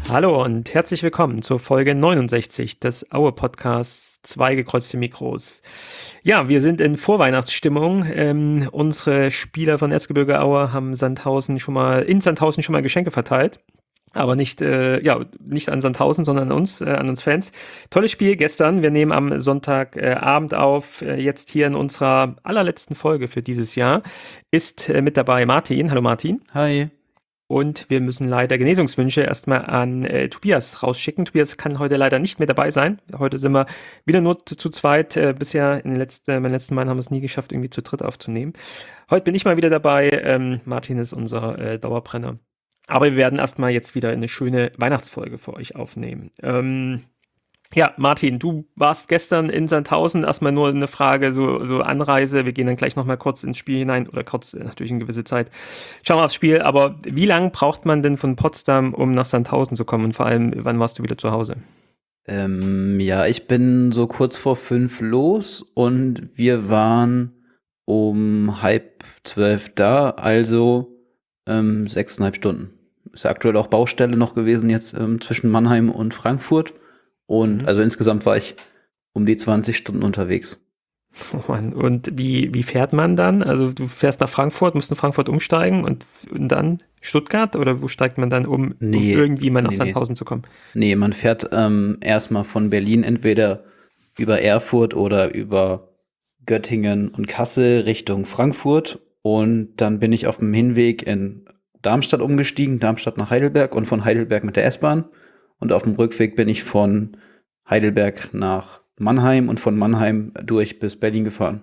Hallo und herzlich willkommen zur Folge 69 des Aue-Podcasts Zwei gekreuzte Mikros. Ja, wir sind in Vorweihnachtsstimmung. Unsere Spieler von Erzgebirge Aue haben in Sandhausen schon mal Geschenke verteilt. Aber nicht an Sandhausen, sondern an uns Fans. Tolles Spiel gestern. Wir nehmen am Sonntagabend auf. Jetzt hier in unserer allerletzten Folge für dieses Jahr ist mit dabei Martin. Hallo Martin. Hi. Und wir müssen leider Genesungswünsche erstmal an Tobias rausschicken. Tobias kann heute leider nicht mehr dabei sein. Heute sind wir wieder nur zu zweit. Bisher beim letzten Mal haben wir es nie geschafft, irgendwie zu dritt aufzunehmen. Heute bin ich mal wieder dabei. Martin ist unser Dauerbrenner. Aber wir werden erstmal jetzt wieder eine schöne Weihnachtsfolge für euch aufnehmen. Ja, Martin, du warst gestern in Sandhausen. Erstmal nur eine Frage, so Anreise. Wir gehen dann gleich nochmal kurz ins Spiel hinein oder kurz natürlich eine gewisse Zeit. Schauen wir aufs Spiel. Aber wie lange braucht man denn von Potsdam, um nach Sandhausen zu kommen? Und vor allem, wann warst du wieder zu Hause? Ja, ich bin so kurz vor 5 los und wir waren um 11:30 da, also 6,5 Stunden. Ist ja aktuell auch Baustelle noch gewesen jetzt zwischen Mannheim und Frankfurt. Und also insgesamt war ich um die 20 Stunden unterwegs. Oh Mann. Und wie fährt man dann? Also du fährst nach Frankfurt, musst in Frankfurt umsteigen und dann Stuttgart? Oder wo steigt man dann um irgendwie mal nach Sandhausen zu kommen? Nee, man fährt erstmal von Berlin entweder über Erfurt oder über Göttingen und Kassel Richtung Frankfurt. Und dann bin ich auf dem Hinweg in Darmstadt umgestiegen, Darmstadt nach Heidelberg und von Heidelberg mit der S-Bahn. Und auf dem Rückweg bin ich von Heidelberg nach Mannheim und von Mannheim durch bis Berlin gefahren.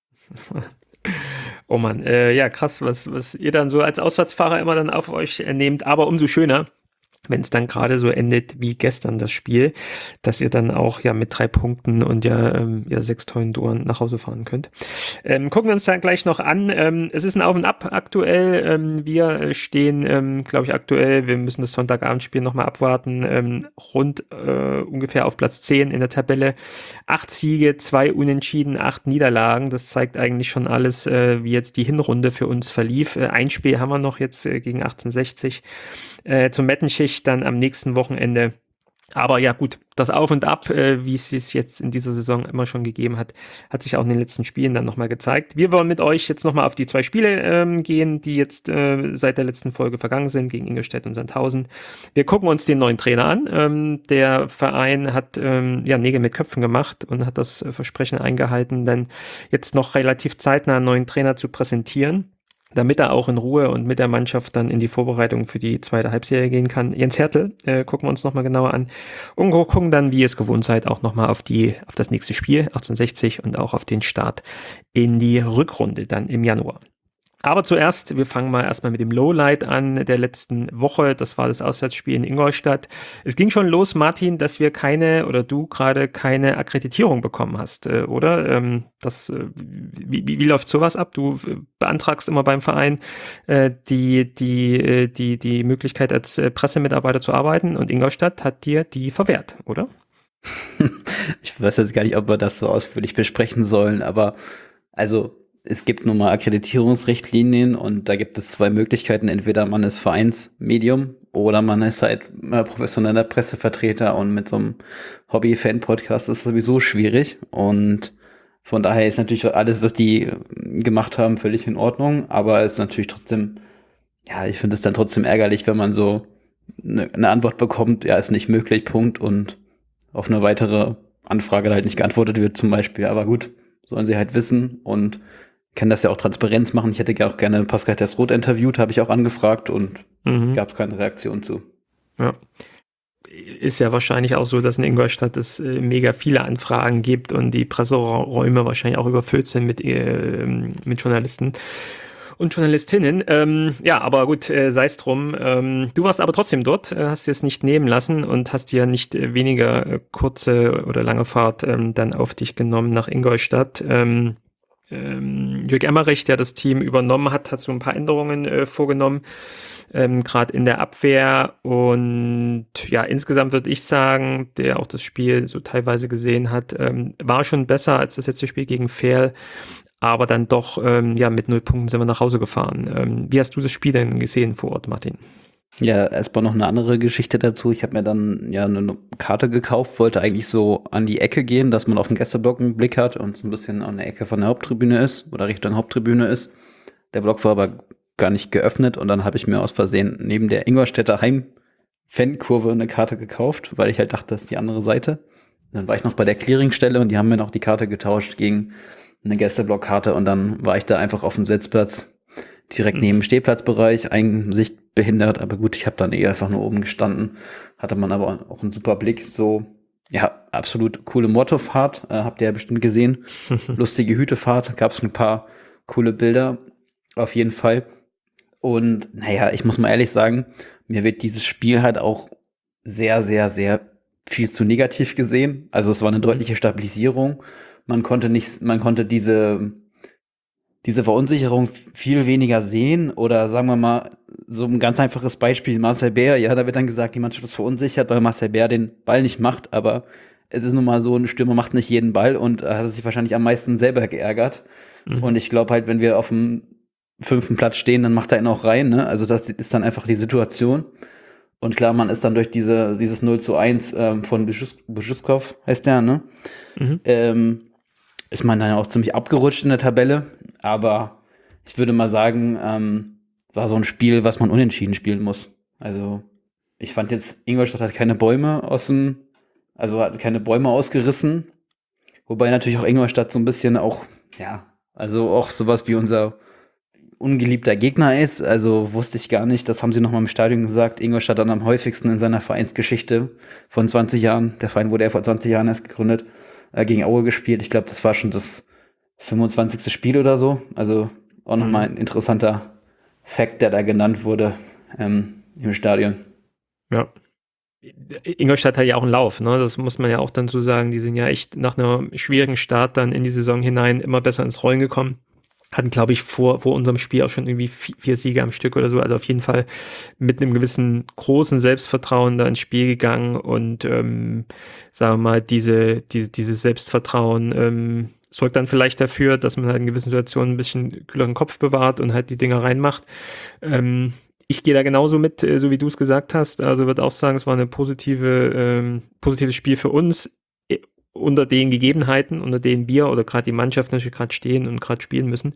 Oh Mann, ja krass, was ihr dann so als Auswärtsfahrer immer dann auf euch nehmt, aber umso schöner, wenn es dann gerade so endet wie gestern das Spiel, dass ihr dann auch ja mit 3 Punkten und 6 tollen Toren nach Hause fahren könnt. Gucken wir uns dann gleich noch an. Es ist ein Auf und Ab aktuell. Wir stehen, glaube ich, aktuell, wir müssen das Sonntagabendspiel nochmal abwarten, rund ungefähr auf Platz 10 in der Tabelle. 8 Siege, 2 Unentschieden, 8 Niederlagen. Das zeigt eigentlich schon alles, wie jetzt die Hinrunde für uns verlief. Ein Spiel haben wir noch jetzt gegen 1860 zum Mettenschicht dann am nächsten Wochenende. Aber ja gut, das Auf und Ab, wie es sich jetzt in dieser Saison immer schon gegeben hat, hat sich auch in den letzten Spielen dann nochmal gezeigt. Wir wollen mit euch jetzt nochmal auf die 2 Spiele gehen, die jetzt seit der letzten Folge vergangen sind, gegen Ingolstadt und Sandhausen. Wir gucken uns den neuen Trainer an. Der Verein hat Nägel mit Köpfen gemacht und hat das Versprechen eingehalten, dann jetzt noch relativ zeitnah einen neuen Trainer zu präsentieren, damit er auch in Ruhe und mit der Mannschaft dann in die Vorbereitung für die zweite Halbserie gehen kann. Jens Hertel gucken wir uns nochmal genauer an und gucken dann, wie ihr es gewohnt seid, auch nochmal auf das nächste Spiel, 1860, und auch auf den Start in die Rückrunde dann im Januar. Aber zuerst, wir fangen mal erstmal mit dem Lowlight an der letzten Woche. Das war das Auswärtsspiel in Ingolstadt. Es ging schon los, Martin, dass wir du gerade keine Akkreditierung bekommen hast, oder? Wie läuft sowas ab? Du beantragst immer beim Verein die Möglichkeit, als Pressemitarbeiter zu arbeiten, und Ingolstadt hat dir die verwehrt, oder? Ich weiß jetzt gar nicht, ob wir das so ausführlich besprechen sollen, aber also es gibt nun mal Akkreditierungsrichtlinien und da gibt es 2 Möglichkeiten. Entweder man ist Vereinsmedium oder man ist halt professioneller Pressevertreter, und mit so einem Hobby-Fan-Podcast ist es sowieso schwierig. Und von daher ist natürlich alles, was die gemacht haben, völlig in Ordnung. Aber es ist natürlich trotzdem, ja, ich finde es dann trotzdem ärgerlich, wenn man so eine Antwort bekommt, ja, ist nicht möglich, Punkt, und auf eine weitere Anfrage halt nicht geantwortet wird zum Beispiel. Aber gut, sollen sie halt wissen, und kann das ja auch Transparenz machen. Ich hätte ja auch gerne Pascal Tesroth interviewt, habe ich auch angefragt, und gab es keine Reaktion zu. Ja. Ist ja wahrscheinlich auch so, dass in Ingolstadt es mega viele Anfragen gibt und die Presseräume wahrscheinlich auch überfüllt sind mit Journalisten und Journalistinnen. Ja, aber gut, sei es drum. Du warst aber trotzdem dort, hast dir es nicht nehmen lassen und hast dir nicht weniger kurze oder lange Fahrt dann auf dich genommen nach Ingolstadt. Jörg Emmerich, der das Team übernommen hat, hat so ein paar Änderungen vorgenommen, gerade in der Abwehr. Und ja, insgesamt würde ich sagen, der auch das Spiel so teilweise gesehen hat, war schon besser als das letzte Spiel gegen Verl. Aber dann doch, mit 0 Punkten sind wir nach Hause gefahren. Wie hast du das Spiel denn gesehen vor Ort, Martin? Ja, erstmal noch eine andere Geschichte dazu. Ich habe mir dann ja eine Karte gekauft, wollte eigentlich so an die Ecke gehen, dass man auf den Gästeblock einen Blick hat und so ein bisschen an der Ecke von der Haupttribüne ist oder Richtung Haupttribüne ist. Der Block war aber gar nicht geöffnet und dann habe ich mir aus Versehen neben der Ingolstädter Heim-Fankurve eine Karte gekauft, weil ich halt dachte, das ist die andere Seite. Dann war ich noch bei der Clearingstelle und die haben mir noch die Karte getauscht gegen eine Gästeblockkarte und dann war ich da einfach auf dem Sitzplatz direkt neben dem Stehplatzbereich, Einsicht behindert, aber gut, ich habe dann einfach nur oben gestanden, hatte man aber auch einen super Blick, so, ja, absolut coole Mottofahrt, habt ihr ja bestimmt gesehen, lustige Hütefahrt, gab es ein paar coole Bilder, auf jeden Fall und naja, ich muss mal ehrlich sagen, mir wird dieses Spiel halt auch sehr, sehr, sehr viel zu negativ gesehen, also es war eine deutliche Stabilisierung, man konnte diese Verunsicherung viel weniger sehen oder sagen wir mal, so ein ganz einfaches Beispiel, Marcel Bär, ja, da wird dann gesagt, die Mannschaft ist verunsichert, weil Marcel Bär den Ball nicht macht, aber es ist nun mal so, ein Stürmer macht nicht jeden Ball und hat sich wahrscheinlich am meisten selber geärgert. Und ich glaube halt, wenn wir auf dem 5. Platz stehen, dann macht er ihn auch rein, ne? Also das ist dann einfach die Situation. Und klar, man ist dann durch dieses 0:1 von Beschutzkopf, heißt der, ne? Ist man dann auch ziemlich abgerutscht in der Tabelle, aber ich würde mal sagen, war so ein Spiel, was man unentschieden spielen muss. Also ich fand jetzt, Ingolstadt hat hat keine Bäume ausgerissen, wobei natürlich auch Ingolstadt so ein bisschen auch, ja, also auch sowas wie unser ungeliebter Gegner ist, also wusste ich gar nicht, das haben sie nochmal im Stadion gesagt, Ingolstadt dann am häufigsten in seiner Vereinsgeschichte von 20 Jahren, der Verein wurde ja vor 20 Jahren erst gegründet, gegen Aue gespielt. Ich glaube, das war schon das 25. Spiel oder so. Also auch nochmal ein interessanter Fact, der da genannt wurde im Stadion. Ja. Ingolstadt hat ja auch einen Lauf, ne? Das muss man ja auch dann so sagen. Die sind ja echt nach einem schwierigen Start dann in die Saison hinein immer besser ins Rollen gekommen. Hatten, glaube ich, vor unserem Spiel auch schon irgendwie 4 Siege am Stück oder so. Also auf jeden Fall mit einem gewissen großen Selbstvertrauen da ins Spiel gegangen und sagen wir mal, dieses Selbstvertrauen sorgt dann vielleicht dafür, dass man halt in gewissen Situationen ein bisschen kühleren Kopf bewahrt und halt die Dinger reinmacht. Ich gehe da genauso mit, so wie du es gesagt hast. Also würde auch sagen, es war eine positives Spiel für uns unter den Gegebenheiten, unter denen wir oder gerade die Mannschaft natürlich gerade stehen und gerade spielen müssen.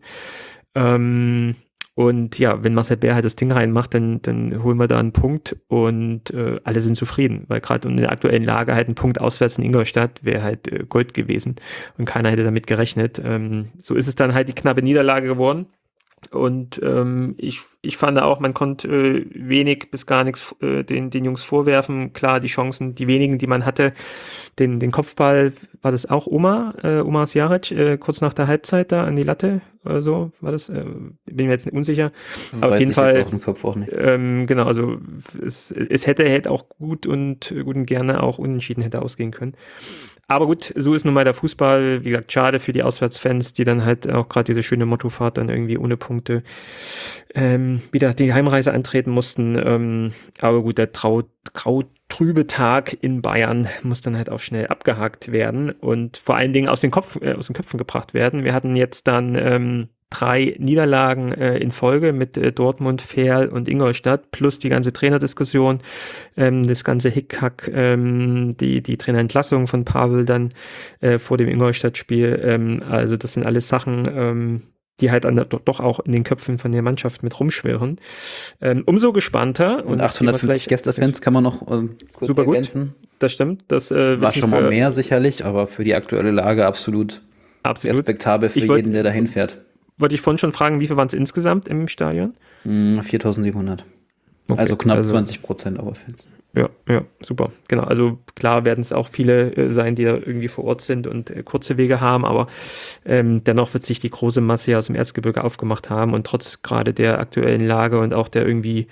Und ja, wenn Marcel Bär halt das Ding reinmacht, dann holen wir da einen Punkt und alle sind zufrieden, weil gerade in der aktuellen Lage halt ein Punkt auswärts in Ingolstadt wäre halt Gold gewesen und keiner hätte damit gerechnet. So ist es dann halt die knappe Niederlage geworden. Und ich fand auch, man konnte wenig bis gar nichts den Jungs vorwerfen. Klar, die Chancen, die wenigen, die man hatte, den Kopfball, war das auch Omar Sjaric, kurz nach der Halbzeit da an die Latte oder so, war das? Bin mir jetzt unsicher. Aber auf jeden Fall, auch im Kopf auch nicht. genau, also es hätte auch gut und gerne auch unentschieden hätte ausgehen können. Aber gut, so ist nun mal der Fußball. Wie gesagt, schade für die Auswärtsfans, die dann halt auch gerade diese schöne Mottofahrt dann irgendwie ohne Punkte wieder die Heimreise antreten mussten. Aber gut, der grau-trübe Tag in Bayern muss dann halt auch schnell abgehakt werden und vor allen Dingen aus den Köpfen gebracht werden. Wir hatten jetzt dann 3 Niederlagen in Folge mit Dortmund, Verl und Ingolstadt, plus die ganze Trainerdiskussion, das ganze Hickhack, die Trainerentlassung von Pavel dann vor dem Ingolstadt-Spiel. Also das sind alles Sachen, die halt doch auch in den Köpfen von der Mannschaft mit rumschwirren. Umso gespannter. Und 850 Gästefans kann man noch kurz super ergänzen. Gut, das stimmt. Das war schon mal mehr sicherlich, aber für die aktuelle Lage absolut respektabel für jeden, der dahin fährt. Wollte ich vorhin schon fragen, wie viel waren es insgesamt im Stadion? 4.700. Okay, also knapp 20% Auerfans. Ja, super. Genau, also klar werden es auch viele sein, die da irgendwie vor Ort sind und kurze Wege haben, aber dennoch wird sich die große Masse aus dem Erzgebirge aufgemacht haben und trotz gerade der aktuellen Lage und auch der irgendwie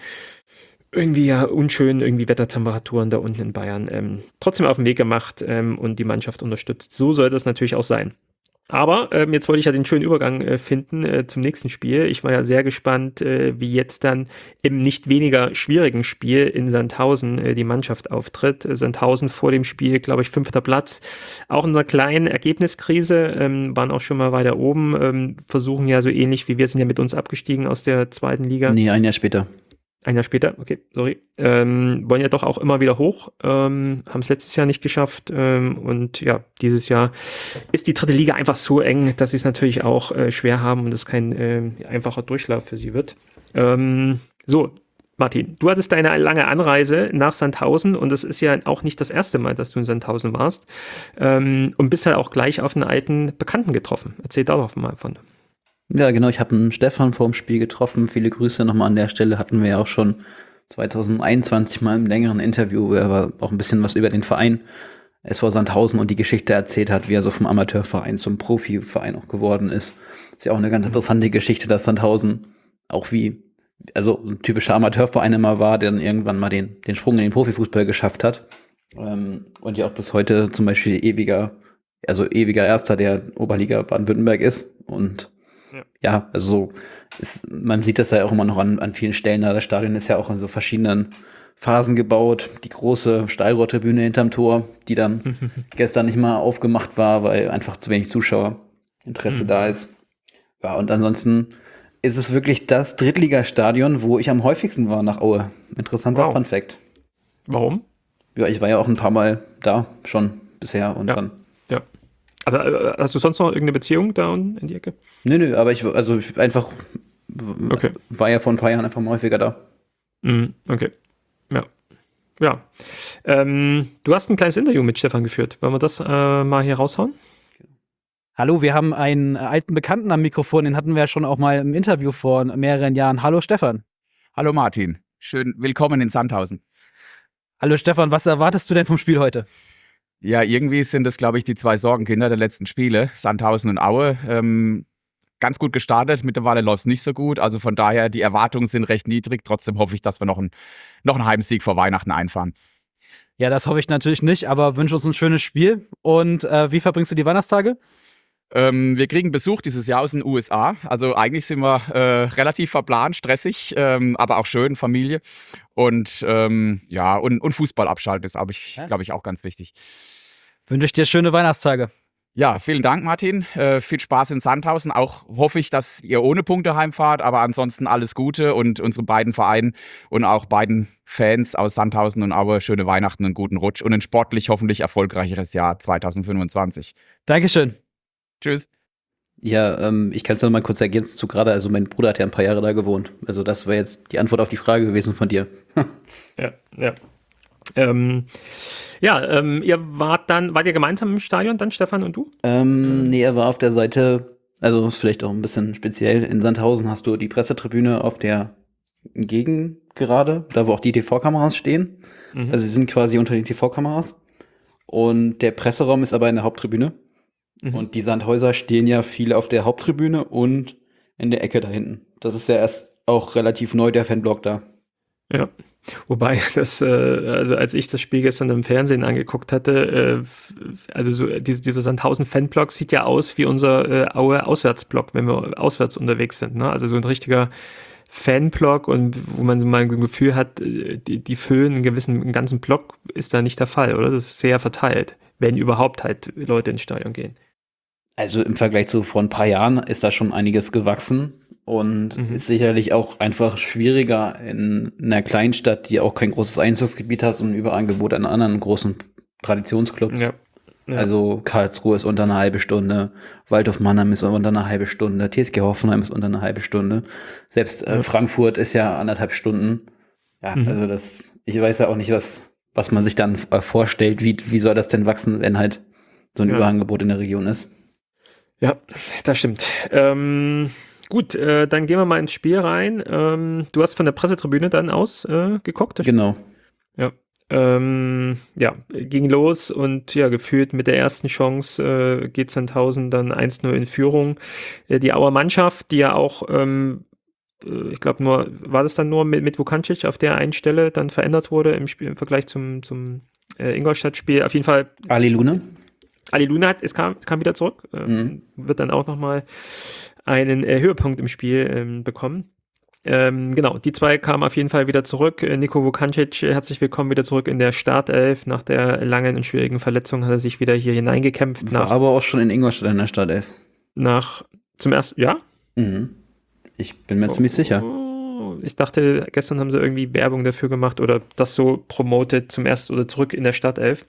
ja unschönen Wettertemperaturen da unten in Bayern trotzdem auf den Weg gemacht und die Mannschaft unterstützt. So soll das natürlich auch sein. Aber jetzt wollte ich ja den schönen Übergang finden zum nächsten Spiel. Ich war ja sehr gespannt, wie jetzt dann im nicht weniger schwierigen Spiel in Sandhausen die Mannschaft auftritt. Sandhausen vor dem Spiel, glaube ich, 5. Platz. Auch in einer kleinen Ergebniskrise, waren auch schon mal weiter oben, versuchen ja so ähnlich wie wir sind ja mit uns abgestiegen aus der 2. Liga. Nee, ein Jahr später. Ein Jahr später, okay, sorry. Wollen ja doch auch immer wieder hoch, haben es letztes Jahr nicht geschafft und ja, dieses Jahr ist die dritte Liga einfach so eng, dass sie es natürlich auch schwer haben und es kein einfacher Durchlauf für sie wird. So, Martin, du hattest eine lange Anreise nach Sandhausen und es ist ja auch nicht das erste Mal, dass du in Sandhausen warst und bist halt auch gleich auf einen alten Bekannten getroffen. Erzähl da doch mal von. Ja, genau, ich habe einen Stefan vorm Spiel getroffen. Viele Grüße nochmal an der Stelle. Hatten wir ja auch schon 2021 mal im längeren Interview, wo er aber auch ein bisschen was über den Verein SV Sandhausen und die Geschichte erzählt hat, wie er so vom Amateurverein zum Profiverein auch geworden ist. Ist ja auch eine ganz interessante Geschichte, dass Sandhausen auch also ein typischer Amateurverein immer war, der dann irgendwann mal den Sprung in den Profifußball geschafft hat. Und ja auch bis heute zum Beispiel ewiger Erster der Oberliga Baden-Württemberg ist. Und ja, also man sieht das ja auch immer noch an vielen Stellen. Das Stadion ist ja auch in so verschiedenen Phasen gebaut. Die große Stahlrohrtribüne hinterm Tor, die dann gestern nicht mal aufgemacht war, weil einfach zu wenig Zuschauerinteresse da ist. Ja, und ansonsten ist es wirklich das Drittligastadion, wo ich am häufigsten war nach Aue. Interessanter Fun Fact. Warum? Ja, ich war ja auch ein paar Mal da schon bisher und dann. Ja. Aber hast du sonst noch irgendeine Beziehung da unten in die Ecke? Nö, aber ich einfach war ja vor ein paar Jahren einfach mal häufiger da. Okay. Ja. Du hast ein kleines Interview mit Stefan geführt. Wollen wir das mal hier raushauen? Hallo, wir haben einen alten Bekannten am Mikrofon, den hatten wir ja schon auch mal im Interview vor mehreren Jahren. Hallo Stefan. Hallo Martin, schön willkommen in Sandhausen. Hallo Stefan, was erwartest du denn vom Spiel heute? Ja, irgendwie sind das, glaube ich, die zwei Sorgenkinder der letzten Spiele, Sandhausen und Aue. Ganz gut gestartet, mittlerweile läuft es nicht so gut, also von daher, die Erwartungen sind recht niedrig. Trotzdem hoffe ich, dass wir noch einen Heimsieg vor Weihnachten einfahren. Ja, das hoffe ich natürlich nicht, aber wünsche uns ein schönes Spiel. Und wie verbringst du die Weihnachtstage? Wir kriegen Besuch dieses Jahr aus den USA. Also eigentlich sind wir relativ verplant, stressig, aber auch schön, Familie. Und und Fußball abschalten ist, glaube ich, auch ganz wichtig. Wünsche ich dir schöne Weihnachtstage. Ja, vielen Dank, Martin. Viel Spaß in Sandhausen. Auch hoffe ich, dass ihr ohne Punkte heimfahrt, aber ansonsten alles Gute und unsere beiden Vereinen und auch beiden Fans aus Sandhausen und Aue schöne Weihnachten, einen guten Rutsch und ein sportlich hoffentlich erfolgreicheres Jahr 2025. Dankeschön. Tschüss. Ja, ich kann es noch mal kurz ergänzen zu gerade, also mein Bruder hat ja ein paar Jahre da gewohnt. Also das wäre jetzt die Antwort auf die Frage gewesen von dir. Ja. Ihr wart ihr gemeinsam im Stadion dann, Stefan und du? Nee, er war auf der Seite, also ist vielleicht auch ein bisschen speziell, in Sandhausen hast du die Pressetribüne auf der Gegengerade, da wo auch die TV-Kameras stehen. Also sie sind quasi unter den TV-Kameras. Und der Presseraum ist aber in der Haupttribüne. Und die Sandhäuser stehen ja viele auf der Haupttribüne und in der Ecke da hinten. Das ist ja erst auch relativ neu, der Fanblock da. Ja, wobei also als ich das Spiel gestern im Fernsehen angeguckt hatte, also so dieser Sandhausen-Fanblock sieht ja aus wie unser Aue-Auswärtsblock, wenn wir auswärts unterwegs sind, ne? Also so ein richtiger Fanblock und wo man so mal ein Gefühl hat, die füllen einen ganzen Block, ist da nicht der Fall, oder? Das ist sehr verteilt, wenn überhaupt halt Leute ins Stadion gehen. Also im Vergleich zu vor ein paar Jahren ist da schon einiges gewachsen und ist sicherlich auch einfach schwieriger in einer Kleinstadt, die auch kein großes Einzugsgebiet hat und ein Überangebot an anderen großen Traditionsclubs. Ja. Also Karlsruhe ist unter einer halben Stunde, Waldhof Mannheim ist unter einer halben Stunde, TSG Hoffenheim ist unter einer halben Stunde. Selbst Frankfurt ist ja 1,5 Stunden. Ja, also ich weiß ja auch nicht, was man sich dann vorstellt, wie soll das denn wachsen, wenn halt so ein Überangebot in der Region ist. Ja, das stimmt. Gut, dann gehen wir mal ins Spiel rein. Du hast von der Pressetribüne dann aus geguckt? Genau. Ja. Ging los und ja, gefühlt mit der ersten Chance geht Sandhausen dann 1-0 in Führung. Die Auer Mannschaft, die ja auch, ich glaube war das dann nur mit Vukancic auf der einen Stelle dann verändert wurde im Spiel im Vergleich zum Ingolstadt-Spiel. Auf jeden Fall. Ali Lune kam wieder zurück, wird dann auch nochmal einen Höhepunkt im Spiel bekommen. Genau, die zwei kamen auf jeden Fall wieder zurück. Niko Vukancic, herzlich willkommen wieder zurück in der Startelf. Nach der langen und schwierigen Verletzung hat er sich wieder hier hineingekämpft. War aber auch schon in Ingolstadt in der Startelf. Zum ersten, ja? Ich bin mir ziemlich sicher. ich dachte, gestern haben sie irgendwie Werbung dafür gemacht oder das so promotet zum ersten oder zurück in der Startelf.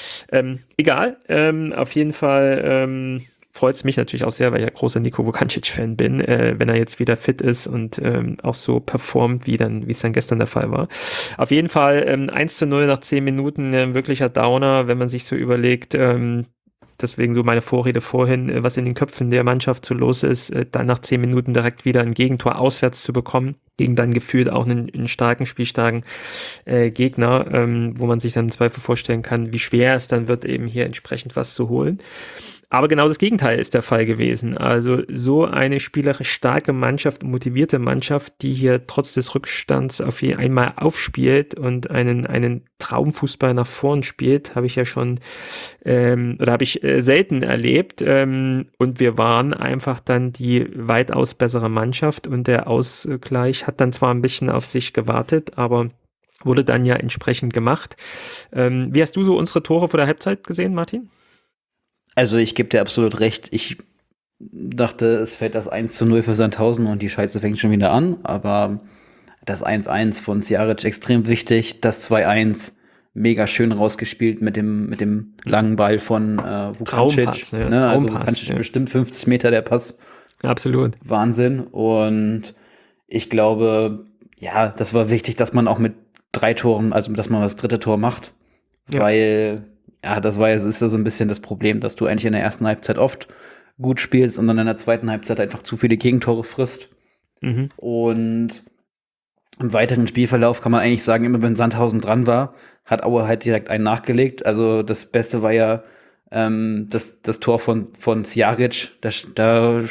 Egal, auf jeden Fall freut es mich natürlich auch sehr, weil ich ja großer Niko Vukancic-Fan bin, wenn er jetzt wieder fit ist und auch so performt, wie es dann gestern der Fall war. Auf jeden Fall 1:0 nach 10 Minuten, wirklicher Downer, wenn man sich so überlegt, deswegen so meine Vorrede vorhin, was in den Köpfen der Mannschaft so los ist, dann nach 10 Minuten direkt wieder ein Gegentor auswärts zu bekommen, gegen dann gefühlt auch einen starken, spielstarken Gegner, wo man sich dann im Zweifel vorstellen kann, wie schwer es dann wird, eben hier entsprechend was zu holen. Aber genau das Gegenteil ist der Fall gewesen. Also so eine spielerisch starke Mannschaft, motivierte Mannschaft, die hier trotz des Rückstands auf jeden einmal aufspielt und einen Traumfußball nach vorn spielt, habe ich ja schon habe ich selten erlebt. Und wir waren einfach dann die weitaus bessere Mannschaft und der Ausgleich hat dann zwar ein bisschen auf sich gewartet, aber wurde dann ja entsprechend gemacht. Wie hast du so unsere Tore vor der Halbzeit gesehen, Martin? Also ich gebe dir absolut recht. Ich dachte, es fällt das 1:0 für Sandhausen und die Scheiße fängt schon wieder an. Aber das 1:1 von Sijaric extrem wichtig. Das 2:1 mega schön rausgespielt mit dem langen Ball von Vukancic. Traumpass, ja, Ne? Also Traumpass, Vukancic ja. bestimmt 50 Meter der Pass. Absolut. Wahnsinn. Und ich glaube, ja, das war wichtig, dass man auch mit 3 Toren, also dass man das 3. Tor macht. Ja. Weil, ja, es ist ja so ein bisschen das Problem, dass du eigentlich in der ersten Halbzeit oft gut spielst und dann in der zweiten Halbzeit einfach zu viele Gegentore frisst. Mhm. Und im weiteren Spielverlauf kann man eigentlich sagen, immer wenn Sandhausen dran war, hat Aue halt direkt einen nachgelegt. Also das Beste war ja das Tor von Sijaric. Da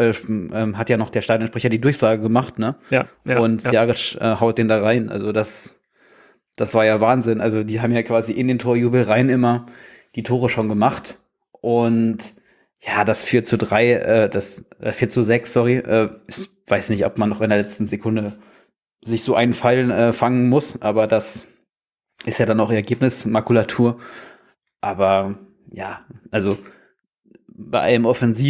hat ja noch der Stadionsprecher die Durchsage gemacht, ne? Ja, Und ja. Sijaric haut den da rein. Also das war ja Wahnsinn. Also die haben ja quasi in den Torjubel rein immer die Tore schon gemacht. Und ja, das 4:3, das 4:6, sorry, ich weiß nicht, ob man noch in der letzten Sekunde sich so einen Pfeil fangen muss, aber das ist ja dann auch Ergebnismakulatur. Aber ja, also bei allem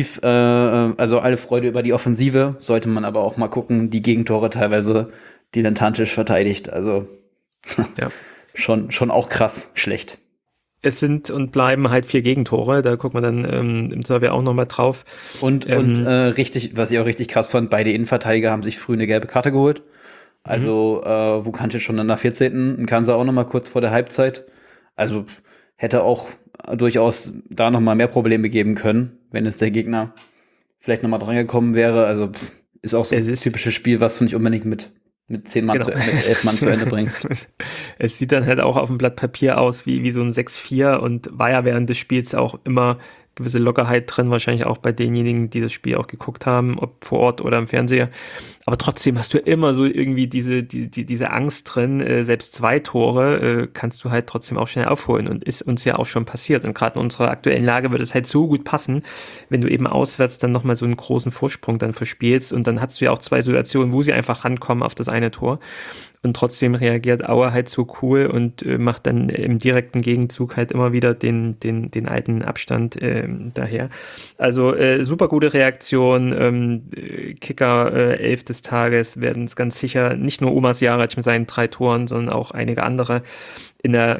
also alle Freude über die Offensive, sollte man aber auch mal gucken, die Gegentore teilweise dilettantisch verteidigt. Also Ja. schon auch krass schlecht. Es sind und bleiben halt 4 Gegentore, da guckt man dann im Survey auch nochmal drauf. Und richtig, was ich auch richtig krass fand, beide Innenverteidiger haben sich früh eine gelbe Karte geholt. Also Vukancic schon in der 14. und Kansa auch nochmal kurz vor der Halbzeit. Also hätte auch durchaus da nochmal mehr Probleme geben können, wenn es der Gegner vielleicht nochmal dran gekommen wäre. Also ist auch so ein typisches Spiel, was du nicht unbedingt mit 10 Mann Genau. mit 11 Mann zu Ende bringst. Es sieht dann halt auch auf dem Blatt Papier aus wie so ein 6:4 und war ja während des Spiels auch immer gewisse Lockerheit drin, wahrscheinlich auch bei denjenigen, die das Spiel auch geguckt haben, ob vor Ort oder im Fernseher. Aber trotzdem hast du immer so irgendwie diese Angst drin, selbst 2 Tore kannst du halt trotzdem auch schnell aufholen und ist uns ja auch schon passiert. Und gerade in unserer aktuellen Lage würde es halt so gut passen, wenn du eben auswärts dann nochmal so einen großen Vorsprung dann verspielst und dann hast du ja auch 2 Situationen, wo sie einfach rankommen auf das eine Tor. Und trotzdem reagiert Aue halt so cool und macht dann im direkten Gegenzug halt immer wieder den alten Abstand daher. Also super gute Reaktion. Kicker 11 des Tages werden es ganz sicher nicht nur Oma Sijaric mit seinen 3 Toren, sondern auch einige andere in der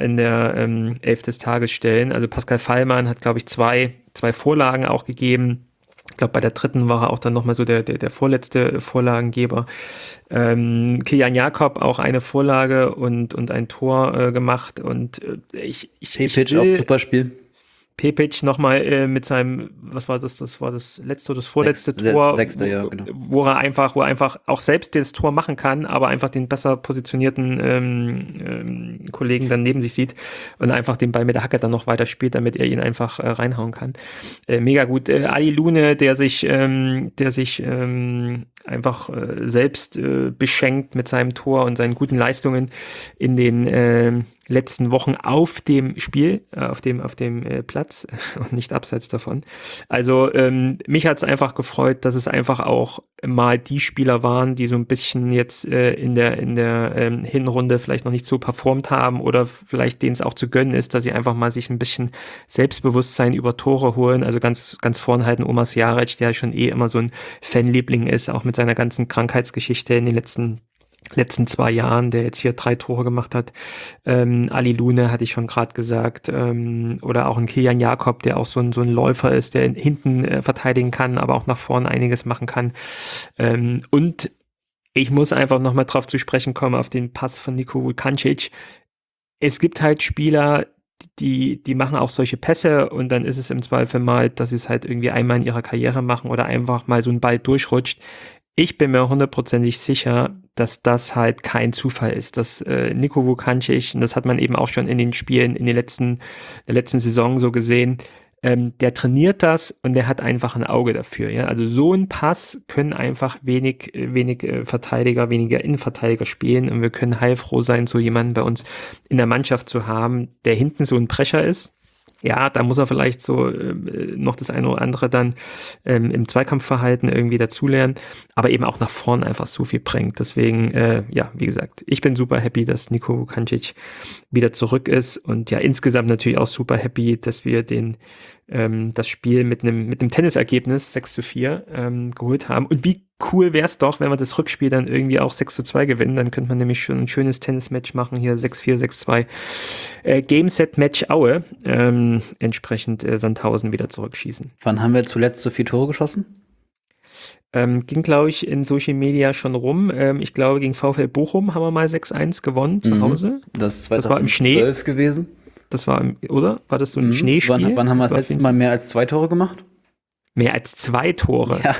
11 des Tages stellen. Also Pascal Fallmann hat, glaube ich, zwei Vorlagen auch gegeben. Ich glaube, bei der 3. war er auch dann nochmal so der vorletzte Vorlagengeber. Kilian Jakob auch eine Vorlage und ein Tor gemacht. Und Pepic auch super Spiel. Pepic nochmal mit seinem, was war das? Das war das letzte oder das vorletzte Tor, 6. ja, genau. wo er einfach auch selbst das Tor machen kann, aber einfach den besser positionierten Kollegen dann neben sich sieht und einfach den Ball mit der Hacke dann noch weiter spielt, damit er ihn einfach reinhauen kann. Mega gut. Ali Lune, der sich einfach selbst beschenkt mit seinem Tor und seinen guten Leistungen in den letzten Wochen auf dem Spiel, auf dem Platz und nicht abseits davon. Also mich hat es einfach gefreut, dass es einfach auch mal die Spieler waren, die so ein bisschen jetzt in der Hinrunde vielleicht noch nicht so performt haben oder vielleicht denen es auch zu gönnen ist, dass sie einfach mal sich ein bisschen Selbstbewusstsein über Tore holen. Also ganz, ganz vorne halt ein Oma Sijaric, der schon immer so ein Fanliebling ist, auch mit seiner ganzen Krankheitsgeschichte in den letzten letzten 2 Jahren, der jetzt hier 3 Tore gemacht hat. Ali Lune hatte ich schon gerade gesagt. Oder auch ein Kilian Jakob, der auch so ein Läufer ist, der hinten verteidigen kann, aber auch nach vorne einiges machen kann. Und ich muss einfach nochmal drauf zu sprechen kommen, auf den Pass von Niko Vukancic. Es gibt halt Spieler, die machen auch solche Pässe und dann ist es im Zweifel mal, dass sie es halt irgendwie einmal in ihrer Karriere machen oder einfach mal so ein Ball durchrutscht. Ich bin mir hundertprozentig sicher, dass das halt kein Zufall ist, dass Niko Vukancic, und das hat man eben auch schon in den Spielen in der letzten Saison so gesehen, der trainiert das und der hat einfach ein Auge dafür. Ja? Also so ein Pass können einfach wenig Verteidiger, weniger Innenverteidiger spielen und wir können heilfroh sein, so jemanden bei uns in der Mannschaft zu haben, der hinten so ein Brecher ist. Ja, da muss er vielleicht so noch das eine oder andere dann im Zweikampfverhalten irgendwie dazulernen, aber eben auch nach vorn einfach so viel bringt. Deswegen, ja, wie gesagt, ich bin super happy, dass Niko Vukancic wieder zurück ist und ja, insgesamt natürlich auch super happy, dass wir das Spiel mit einem Tennisergebnis 6:4 geholt haben. Und wie cool wäre es doch, wenn wir das Rückspiel dann irgendwie auch 6:2 gewinnen. Dann könnte man nämlich schon ein schönes Tennismatch machen. Hier 6:4, 6:2. Game-Set-Match Aue. Entsprechend Sandhausen wieder zurückschießen. Wann haben wir zuletzt so viele Tore geschossen? Ging, glaube ich, in Social Media schon rum. Ich glaube, gegen VfL Bochum haben wir mal 6:1 gewonnen zu Hause. Das war im Schnee gewesen. Das war, oder? War das so ein Schneespiel? Wann haben wir das letzte Mal mehr als 2 Tore gemacht? Mehr als 2 Tore? Ja.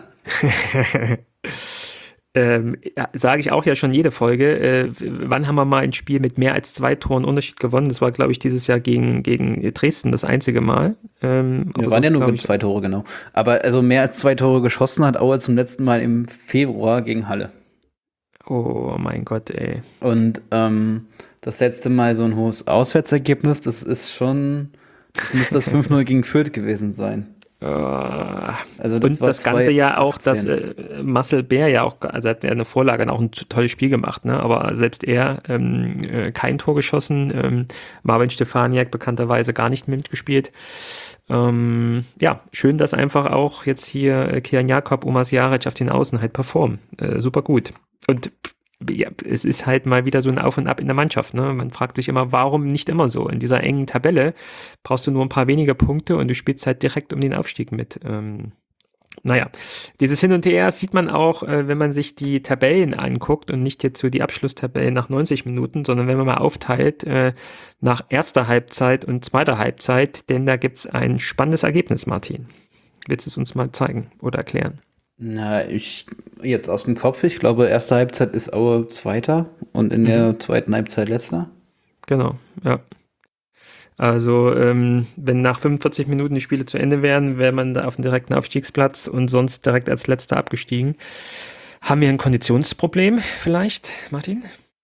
Sage ich auch ja schon jede Folge. Wann haben wir mal ein Spiel mit mehr als 2 Toren Unterschied gewonnen? Das war, glaube ich, dieses Jahr gegen Dresden das einzige Mal. Wir waren ja nur mit 2 Tore, genau. Aber also mehr als 2 Tore geschossen hat Aue zum letzten Mal im Februar gegen Halle. Oh mein Gott, ey. Und das letzte Mal so ein hohes Auswärtsergebnis, das muss das 5:0 gegen Fürth gewesen sein. Also und das Ganze ja auch, dass Marcel Bär ja auch, also hat ja eine Vorlage und auch ein tolles Spiel gemacht, ne? Aber selbst er kein Tor geschossen, Marvin Stefaniak bekannterweise gar nicht mitgespielt. Ja, schön, dass einfach auch jetzt hier Kilian Jakob, Omas Jaric auf den Außen halt performen. Super gut. Und ja, es ist halt mal wieder so ein Auf und Ab in der Mannschaft. Ne? Man fragt sich immer, warum nicht immer so? In dieser engen Tabelle brauchst du nur ein paar weniger Punkte und du spielst halt direkt um den Aufstieg mit. Naja, dieses Hin und Her sieht man auch, wenn man sich die Tabellen anguckt und nicht jetzt so die Abschlusstabellen nach 90 Minuten, sondern wenn man mal aufteilt nach erster Halbzeit und zweiter Halbzeit, denn da gibt es ein spannendes Ergebnis, Martin. Willst du es uns mal zeigen oder erklären? Na, jetzt aus dem Kopf, ich glaube, erste Halbzeit ist Aue Zweiter und in der zweiten Halbzeit Letzter. Genau, ja. Also, wenn nach 45 Minuten die Spiele zu Ende wären, wäre man da auf dem direkten Aufstiegsplatz und sonst direkt als Letzter abgestiegen. Haben wir ein Konditionsproblem vielleicht, Martin?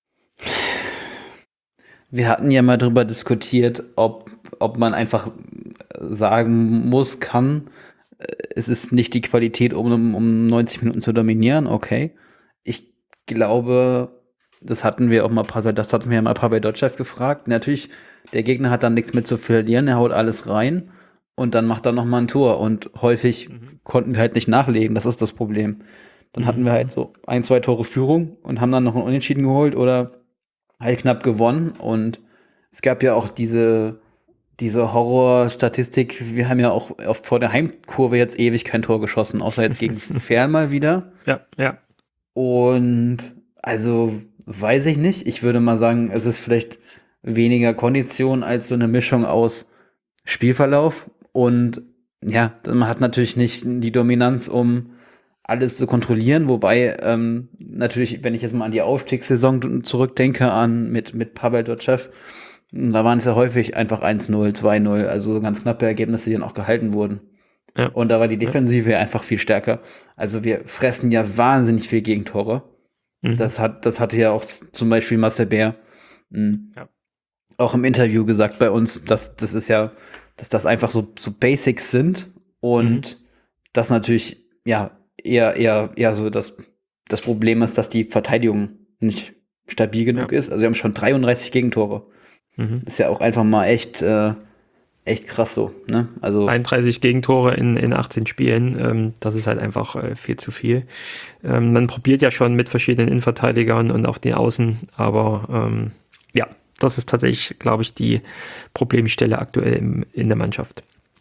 Wir hatten ja mal darüber diskutiert, ob man einfach sagen kann, es ist nicht die Qualität, um 90 Minuten zu dominieren, okay. Ich glaube, das hatten wir mal Pavel Dotschew gefragt. Natürlich, der Gegner hat dann nichts mehr zu verlieren, er haut alles rein und dann macht er nochmal ein Tor und häufig konnten wir halt nicht nachlegen, das ist das Problem. Dann hatten wir halt so 1, 2 Tore Führung und haben dann noch ein Unentschieden geholt oder halt knapp gewonnen und es gab ja auch diese Horrorstatistik, wir haben ja auch vor der Heimkurve jetzt ewig kein Tor geschossen, außer jetzt gegen Fern mal wieder. Ja. Und also weiß ich nicht. Ich würde mal sagen, es ist vielleicht weniger Kondition als so eine Mischung aus Spielverlauf. Und ja, man hat natürlich nicht die Dominanz, um alles zu kontrollieren. Wobei natürlich, wenn ich jetzt mal an die Aufstiegssaison zurückdenke, mit Pavel Dotschew, da waren es ja häufig einfach 1:0, 2:0, also ganz knappe Ergebnisse, die dann auch gehalten wurden. Ja. Und da war die Defensive einfach viel stärker. Also wir fressen ja wahnsinnig viel Gegentore. Das hatte ja auch zum Beispiel Marcel Bär auch im Interview gesagt bei uns, dass das einfach so Basics sind und das natürlich ja eher so das Problem ist, dass die Verteidigung nicht stabil genug ist. Also wir haben schon 33 Gegentore. Ist ja auch einfach mal echt echt krass so, ne? Also 31 Gegentore in 18 Spielen, das ist halt einfach viel zu viel. Man probiert ja schon mit verschiedenen Innenverteidigern und auf den Außen, aber ja, das ist tatsächlich, glaube ich, die Problemstelle aktuell in der Mannschaft.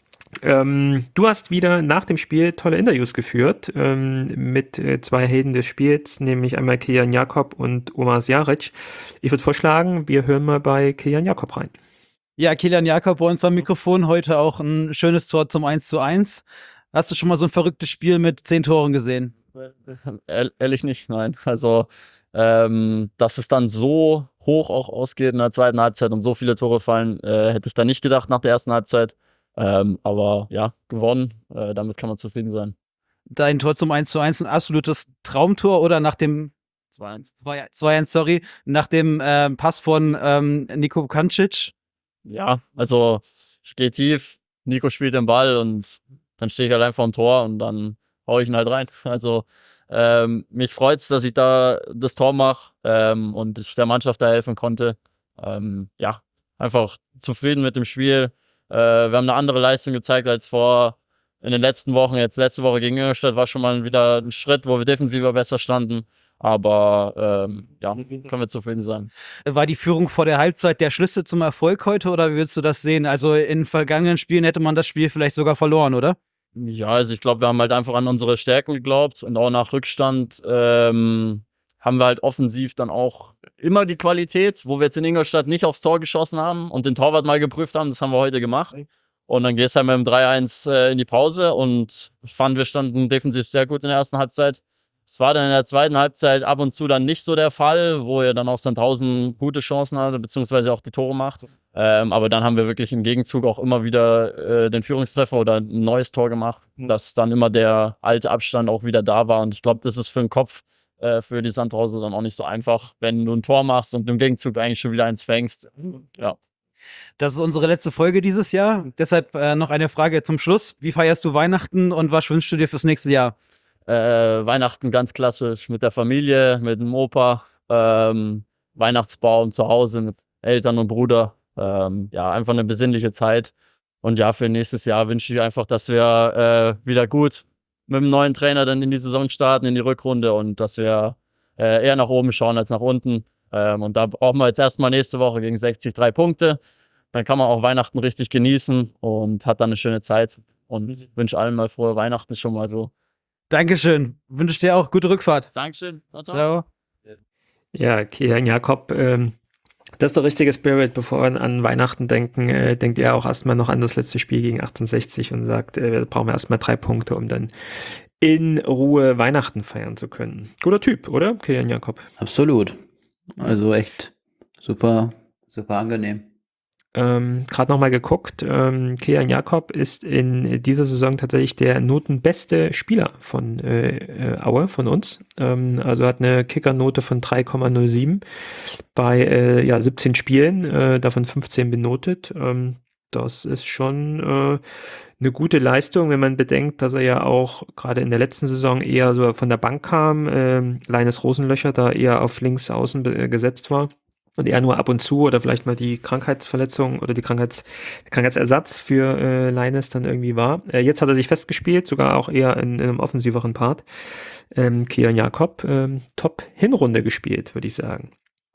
Du hast wieder nach dem Spiel tolle Interviews geführt mit zwei Helden des Spiels, nämlich einmal Kilian Jakob und Omar Sjaric. Ich würde vorschlagen, wir hören mal bei Kilian Jakob rein. Ja, Kilian Jakob bei uns am Mikrofon, heute auch ein schönes Tor zum 1:1. Hast du schon mal so ein verrücktes Spiel mit 10 Toren gesehen? Ehrlich nicht, nein. Also, dass es dann so hoch auch ausgeht in der zweiten Halbzeit und so viele Tore fallen, hätte ich da nicht gedacht nach der ersten Halbzeit. Aber ja, gewonnen, damit kann man zufrieden sein. Dein Tor zum 1:1 ein absolutes Traumtor oder nach dem 2-1. 2:1, sorry, nach dem Pass von Niko Kancic? Ja, also ich gehe tief, Nico spielt den Ball und dann stehe ich allein vorm Tor und dann hau ich ihn halt rein. Also mich freut's, dass ich da das Tor mache und ich der Mannschaft da helfen konnte. Ja, einfach zufrieden mit dem Spiel. Wir haben eine andere Leistung gezeigt als in den letzten Wochen. Jetzt letzte Woche gegen Ingolstadt war schon mal wieder ein Schritt, wo wir defensiver besser standen. Aber ja, können wir zufrieden sein. War die Führung vor der Halbzeit der Schlüssel zum Erfolg heute oder wie würdest du das sehen? Also in vergangenen Spielen hätte man das Spiel vielleicht sogar verloren, oder? Ja, also ich glaube, wir haben halt einfach an unsere Stärken geglaubt und auch nach Rückstand haben wir halt offensiv dann auch immer die Qualität, wo wir jetzt in Ingolstadt nicht aufs Tor geschossen haben und den Torwart mal geprüft haben, das haben wir heute gemacht. Und dann gehst du halt mit dem 3-1 in die Pause und ich fand, wir standen defensiv sehr gut in der ersten Halbzeit. Es war dann in der zweiten Halbzeit ab und zu dann nicht so der Fall, wo er dann auch Sandhausen gute Chancen hatte, beziehungsweise auch die Tore macht. Aber dann haben wir wirklich im Gegenzug auch immer wieder den Führungstreffer oder ein neues Tor gemacht, dass dann immer der alte Abstand auch wieder da war. Und ich glaube, das ist für den Kopf für die Sandhausen dann auch nicht so einfach, wenn du ein Tor machst und im Gegenzug eigentlich schon wieder eins fängst. Ja. Das ist unsere letzte Folge dieses Jahr. Deshalb noch eine Frage zum Schluss. Wie feierst du Weihnachten und was wünschst du dir fürs nächste Jahr? Weihnachten ganz klassisch mit der Familie, mit dem Opa, Weihnachtsbaum zu Hause mit Eltern und Bruder. Ja, einfach eine besinnliche Zeit. Und ja, für nächstes Jahr wünsche ich einfach, dass wir wieder gut mit dem neuen Trainer dann in die Saison starten, in die Rückrunde und dass wir eher nach oben schauen als nach unten. Und da brauchen wir jetzt erstmal nächste Woche gegen 60 3 Punkte. Dann kann man auch Weihnachten richtig genießen und hat dann eine schöne Zeit. Und ich wünsche allen mal frohe Weihnachten schon mal so. Dankeschön. Wünsche ich dir auch gute Rückfahrt. Dankeschön. Ciao, ciao. Ciao. Ja, Kilian Jakob, das ist der richtige Spirit. Bevor wir an Weihnachten denken, denkt er auch erstmal noch an das letzte Spiel gegen 1860 und sagt, wir brauchen erstmal 3 Punkte, um dann in Ruhe Weihnachten feiern zu können. Guter Typ, oder, Kilian Jakob? absolut. Also echt super, super angenehm. Gerade nochmal geguckt, Kilian Jakob ist in dieser Saison tatsächlich der notenbeste Spieler von Aue, von uns. Also hat eine Kickernote von 3,07 bei 17 Spielen, davon 15 benotet. Das ist schon eine gute Leistung, wenn man bedenkt, dass er ja auch gerade in der letzten Saison eher so von der Bank kam, Leines Rosenlöcher da eher auf links außen gesetzt war. Und eher nur ab und zu oder vielleicht mal die Krankheitsverletzung oder der Krankheitsersatz für Leines dann irgendwie war. Jetzt hat er sich festgespielt, sogar auch eher in einem offensiveren Part. Kilian Jakob, Top-Hinrunde gespielt, würde ich sagen.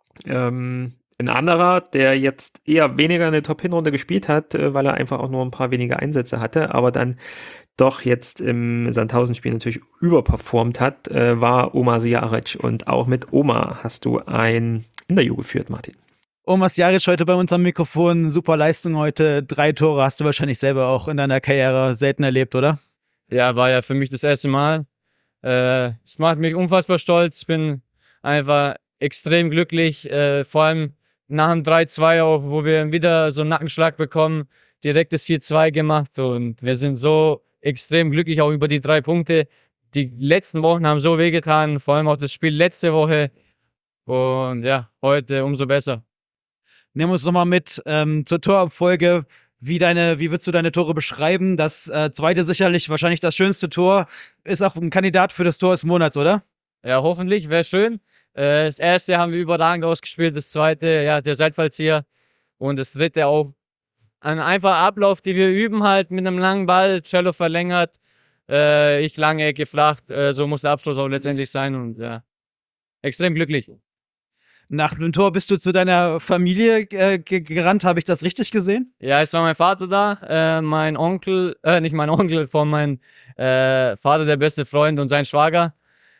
Ein anderer, der jetzt eher weniger eine Top-Hinrunde gespielt hat, weil er einfach auch nur ein paar wenige Einsätze hatte, aber dann doch jetzt im Sandhausen-Spiel natürlich überperformt hat, war Omar Sjaric. Und auch mit Omar hast du ein Interview geführt, Martin. Omar Sjaric heute bei uns am Mikrofon. Super Leistung heute. 3 Tore hast du wahrscheinlich selber auch in deiner Karriere selten erlebt, oder? Ja, war ja für mich das erste Mal. Es macht mich unfassbar stolz. Ich bin einfach extrem glücklich. Vor allem nach dem 3-2 auch, wo wir wieder so einen Nackenschlag bekommen. Direkt das 4-2 gemacht und wir sind so extrem glücklich auch über die 3 Punkte. Die letzten Wochen haben so wehgetan, vor allem auch das Spiel letzte Woche. Und ja, heute umso besser. Nimm uns nochmal mit zur Torabfolge. Wie würdest du deine Tore beschreiben? Das zweite sicherlich wahrscheinlich das schönste Tor. Ist auch ein Kandidat für das Tor des Monats, oder? Ja, hoffentlich, wäre schön. Das erste haben wir überragend ausgespielt, das zweite, ja, der Seitfallzieher. Und das dritte auch ein einfacher Ablauf, die wir üben halt mit einem langen Ball, Cello verlängert, ich lange Ecke flach, so muss der Abschluss auch letztendlich sein und ja, extrem glücklich. Nach dem Tor bist du zu deiner Familie gerannt, habe ich das richtig gesehen? Ja, es war mein Vater da, mein Onkel, nicht mein Onkel, von meinem Vater, der beste Freund und sein Schwager.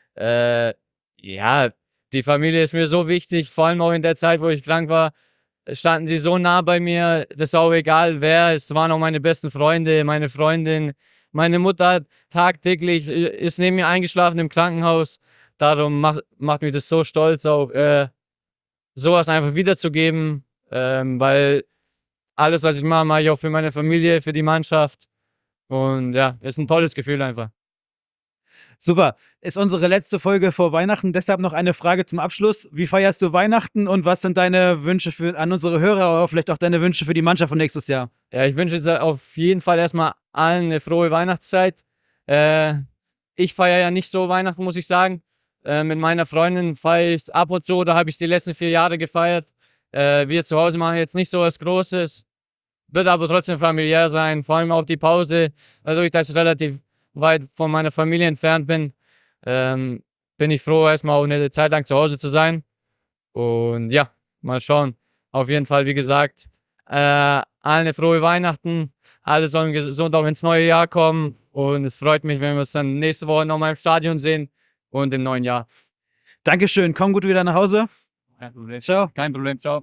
Ja, die Familie ist mir so wichtig, vor allem auch in der Zeit, wo ich krank war, standen sie so nah bei mir, das ist auch egal wer, es waren auch meine besten Freunde, meine Freundin, meine Mutter tagtäglich ist neben mir eingeschlafen im Krankenhaus, darum macht mich das so stolz auch, sowas einfach wiederzugeben, weil alles, was ich mache ich auch für meine Familie, für die Mannschaft und ja, ist ein tolles Gefühl einfach. Super. Ist unsere letzte Folge vor Weihnachten. Deshalb noch eine Frage zum Abschluss. Wie feierst du Weihnachten und was sind deine Wünsche an unsere Hörer oder vielleicht auch deine Wünsche für die Mannschaft von nächstes Jahr? Ja, ich wünsche jetzt auf jeden Fall erstmal allen eine frohe Weihnachtszeit. Ich feiere ja nicht so Weihnachten, muss ich sagen. Mit meiner Freundin feiere ich es ab und zu, da habe ich es die letzten 4 Jahre gefeiert. Wir zu Hause machen jetzt nicht so was Großes, wird aber trotzdem familiär sein, vor allem auch die Pause, dadurch, dass ich relativ weit von meiner Familie entfernt bin, bin ich froh, erstmal auch eine Zeit lang zu Hause zu sein. Und ja, mal schauen. Auf jeden Fall, wie gesagt, allen eine frohe Weihnachten, alle sollen gesund auch ins neue Jahr kommen und es freut mich, wenn wir uns dann nächste Woche nochmal im Stadion sehen und im neuen Jahr. Dankeschön. Komm gut wieder nach Hause. Kein Problem. Ciao. Kein Problem, ciao.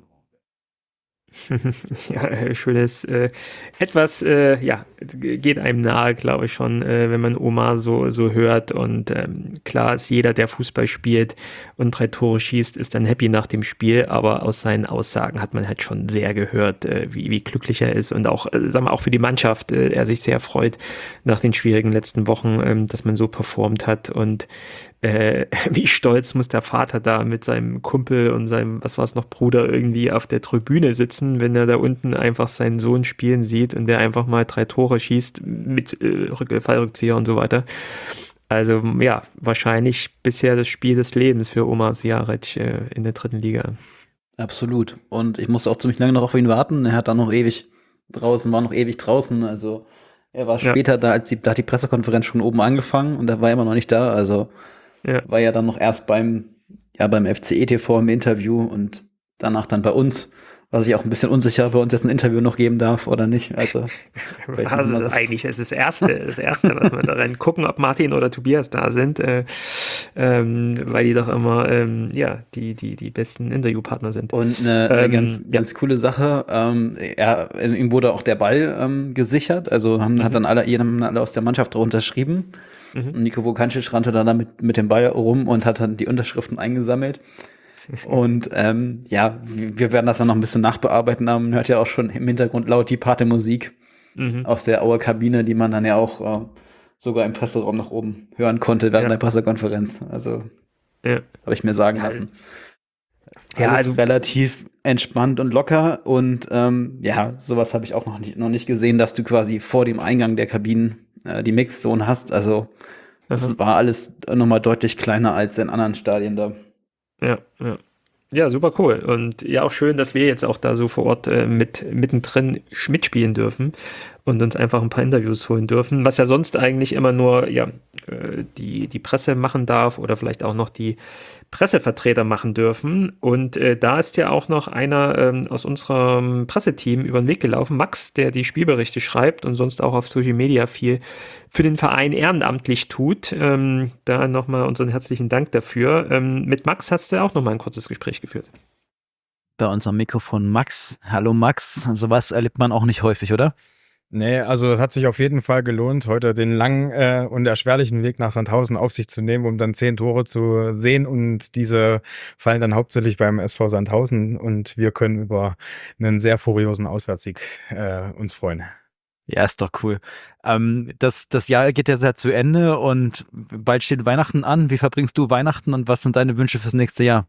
Ja, schönes, etwas, ja, geht einem nahe, glaube ich schon, wenn man Omar so hört und klar ist, jeder, der Fußball spielt und 3 Tore schießt, ist dann happy nach dem Spiel, aber aus seinen Aussagen hat man halt schon sehr gehört, wie glücklich er ist und auch, sagen wir, auch für die Mannschaft, er sich sehr freut nach den schwierigen letzten Wochen, dass man so performt hat und wie stolz muss der Vater da mit seinem Kumpel und seinem, was war es noch, Bruder irgendwie auf der Tribüne sitzen, wenn er da unten einfach seinen Sohn spielen sieht und der einfach mal 3 Tore schießt mit Fallrückzieher und so weiter. Also ja, wahrscheinlich bisher das Spiel des Lebens für Omar Ziaric in der 3. Liga. Absolut. Und ich musste auch ziemlich lange noch auf ihn warten. Er hat dann noch ewig war noch ewig draußen. Also er war später da, da hat die Pressekonferenz schon oben angefangen und er war immer noch nicht da. Also war ja dann noch erst beim FCE TV im Interview und danach dann bei uns, was ich auch ein bisschen unsicher, ob bei uns jetzt ein Interview noch geben darf oder nicht. Also das ist eigentlich das Erste, was wir da rein gucken, ob Martin oder Tobias da sind, weil die doch immer die besten Interviewpartner sind. Und eine ganz coole Sache, ihm wurde auch der Ball gesichert, also hat dann alle aus der Mannschaft darunter unterschrieben. Und Nico Vukancic rannte dann mit dem Ball rum und hat dann die Unterschriften eingesammelt. Und wir werden das dann noch ein bisschen nachbearbeiten. Man hört ja auch schon im Hintergrund laut die Partymusik aus der Auer Kabine, die man dann ja auch sogar im Presseraum nach oben hören konnte während der Pressekonferenz. Also habe ich mir sagen lassen. Ja, also relativ entspannt und locker und sowas habe ich auch noch nicht gesehen, dass du quasi vor dem Eingang der Kabinen die Mixzone hast. Also das war alles nochmal deutlich kleiner als in anderen Stadien da. Ja, super cool. Und ja, auch schön, dass wir jetzt auch da so vor Ort mittendrin mitspielen dürfen und uns einfach ein paar Interviews holen dürfen, was ja sonst eigentlich immer nur die Presse machen darf oder vielleicht auch noch die Pressevertreter machen dürfen. Und da ist ja auch noch einer aus unserem Presseteam über den Weg gelaufen, Max, der die Spielberichte schreibt und sonst auch auf Social Media viel für den Verein ehrenamtlich tut. Da nochmal unseren herzlichen Dank dafür. Mit Max hast du auch nochmal ein kurzes Gespräch geführt. Bei uns am Mikrofon Max. Hallo Max, sowas erlebt man auch nicht häufig, oder? Nee, also das hat sich auf jeden Fall gelohnt, heute den langen und erschwerlichen Weg nach Sandhausen auf sich zu nehmen, um dann 10 Tore zu sehen und diese fallen dann hauptsächlich beim SV Sandhausen und wir können über einen sehr furiosen Auswärtssieg uns freuen. Ja, ist doch cool. Das Jahr geht ja sehr zu Ende und bald steht Weihnachten an. Wie verbringst du Weihnachten und was sind deine Wünsche fürs nächste Jahr?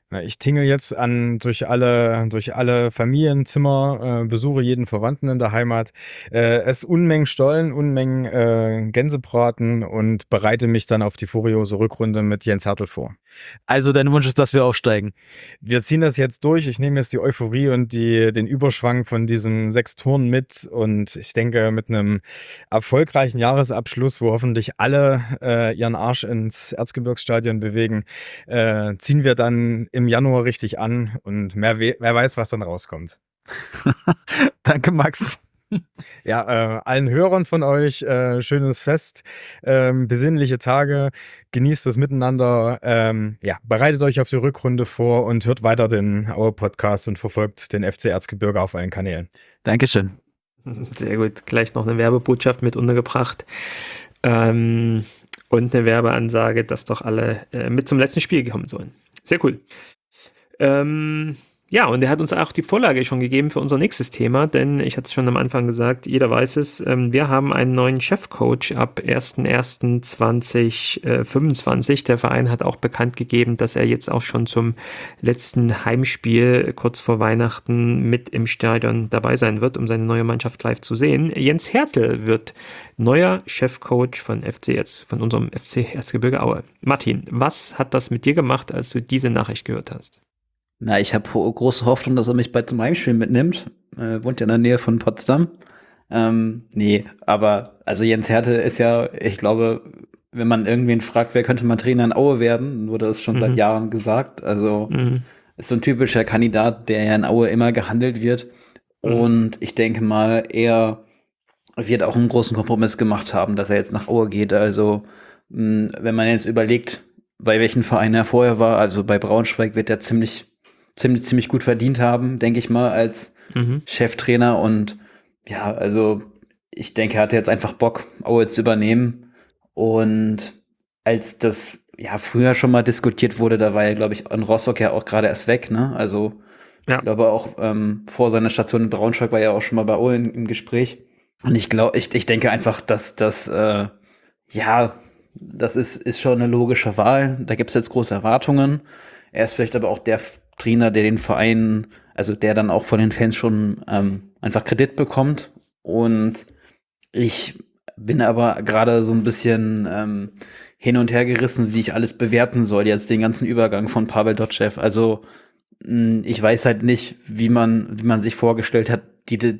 Na, ich tingle jetzt durch alle Familienzimmer, besuche jeden Verwandten in der Heimat, esse Unmengen Stollen, Unmengen Gänsebraten und bereite mich dann auf die furiose Rückrunde mit Jens Hertel vor. Also dein Wunsch ist, dass wir aufsteigen. Wir ziehen das jetzt durch. Ich nehme jetzt die Euphorie und den Überschwang von diesen 6 Toren mit und ich denke, mit einem erfolgreichen Jahresabschluss, wo hoffentlich alle ihren Arsch ins Erzgebirgsstadion bewegen, ziehen wir dann im Januar richtig an und wer weiß, was dann rauskommt. Danke, Max. Ja, allen Hörern von euch schönes Fest, besinnliche Tage, genießt das Miteinander, bereitet euch auf die Rückrunde vor und hört weiter den Aue-Podcast und verfolgt den FC Erzgebirge auf allen Kanälen. Dankeschön. Sehr gut. Gleich noch eine Werbebotschaft mit untergebracht. Und eine Werbeansage, dass doch alle mit zum letzten Spiel kommen sollen. Sehr cool. Ja, und er hat uns auch die Vorlage schon gegeben für unser nächstes Thema, denn ich hatte es schon am Anfang gesagt, jeder weiß es, wir haben einen neuen Chefcoach ab 1.1.2025. Der Verein hat auch bekannt gegeben, dass er jetzt auch schon zum letzten Heimspiel kurz vor Weihnachten mit im Stadion dabei sein wird, um seine neue Mannschaft live zu sehen. Jens Hertel wird neuer Chefcoach von unserem FC Erzgebirge Aue. Martin, was hat das mit dir gemacht, als du diese Nachricht gehört hast? Na, ich habe große Hoffnung, dass er mich bald zum Heimspiel mitnimmt. Wohnt ja in der Nähe von Potsdam. Nee, aber also Jens Hertel ist ja, ich glaube, wenn man irgendwen fragt, wer könnte mal Trainer in Aue werden, wurde das schon seit Jahren gesagt. Also ist so ein typischer Kandidat, der ja in Aue immer gehandelt wird. Und ich denke mal, er wird auch einen großen Kompromiss gemacht haben, dass er jetzt nach Aue geht. Also wenn man jetzt überlegt, bei welchen Vereinen er vorher war, also bei Braunschweig wird er ziemlich gut verdient haben, denke ich mal, als Cheftrainer. Und ja, also ich denke, er hatte jetzt einfach Bock, Aue zu übernehmen. Und als das ja früher schon mal diskutiert wurde, da war ja, glaube ich, in Rostock ja auch gerade erst weg, ne? Also ja. Ich glaube auch vor seiner Station in Braunschweig war ja auch schon mal bei Aue im Gespräch. Und ich denke einfach, dass das ist schon eine logische Wahl. Da gibt es jetzt große Erwartungen. Er ist vielleicht aber auch der Trainer, der den Verein, also der dann auch von den Fans schon einfach Kredit bekommt. Und ich bin aber gerade so ein bisschen hin und her gerissen, wie ich alles bewerten soll, jetzt den ganzen Übergang von Pavel Dotschew. Also ich weiß halt nicht, wie man sich vorgestellt hat,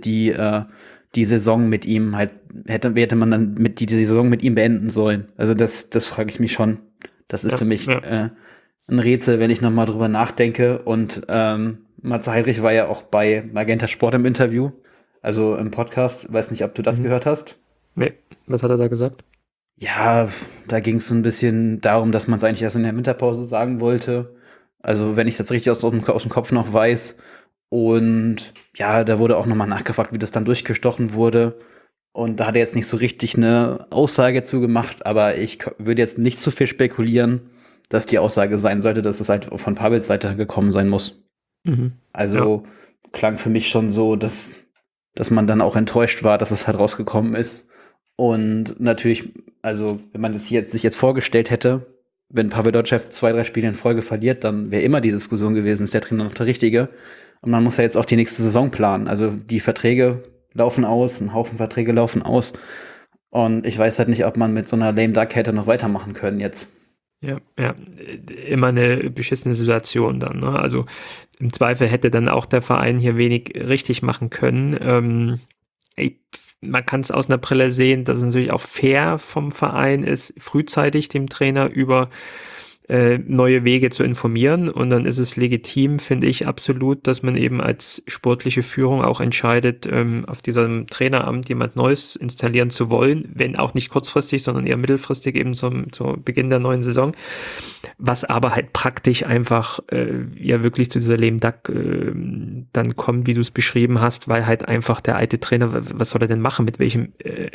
die Saison mit ihm halt, hätte man dann die Saison mit ihm beenden sollen. Also das frage ich mich schon. Das ist für mich ein Rätsel, wenn ich nochmal drüber nachdenke. Und Matze Heidrich war ja auch bei Magenta Sport im Interview, also im Podcast. Weiß nicht, ob du das gehört hast. Nee, was hat er da gesagt? Ja, da ging es so ein bisschen darum, dass man es eigentlich erst in der Winterpause sagen wollte. Also wenn ich das richtig aus dem Kopf noch weiß. Und ja, da wurde auch nochmal nachgefragt, wie das dann durchgestochen wurde. Und da hat er jetzt nicht so richtig eine Aussage zu gemacht, aber ich würde jetzt nicht zu viel spekulieren, dass die Aussage sein sollte, dass es halt von Pavels Seite gekommen sein muss. Also klang für mich schon so, dass man dann auch enttäuscht war, dass es halt rausgekommen ist. Und natürlich, also wenn man sich jetzt vorgestellt hätte, wenn Pavel Dotschew 2-3 Spiele in Folge verliert, dann wäre immer die Diskussion gewesen, ist der Trainer noch der Richtige? Und man muss ja jetzt auch die nächste Saison planen. Also die Verträge laufen aus, ein Haufen Verträge laufen aus. Und ich weiß halt nicht, ob man mit so einer lame duck hätte noch weitermachen können jetzt. Ja, immer eine beschissene Situation dann. Ne? Also im Zweifel hätte dann auch der Verein hier wenig richtig machen können. Man kann es aus einer Brille sehen, dass es natürlich auch fair vom Verein ist, frühzeitig dem Trainer über neue Wege zu informieren, und dann ist es legitim, finde ich absolut, dass man eben als sportliche Führung auch entscheidet, auf diesem Traineramt jemand Neues installieren zu wollen, wenn auch nicht kurzfristig, sondern eher mittelfristig eben zu Beginn der neuen Saison, was aber halt praktisch einfach ja wirklich zu dieser lame duck dann kommt, wie du es beschrieben hast, weil halt einfach der alte Trainer, was soll er denn machen, mit welchem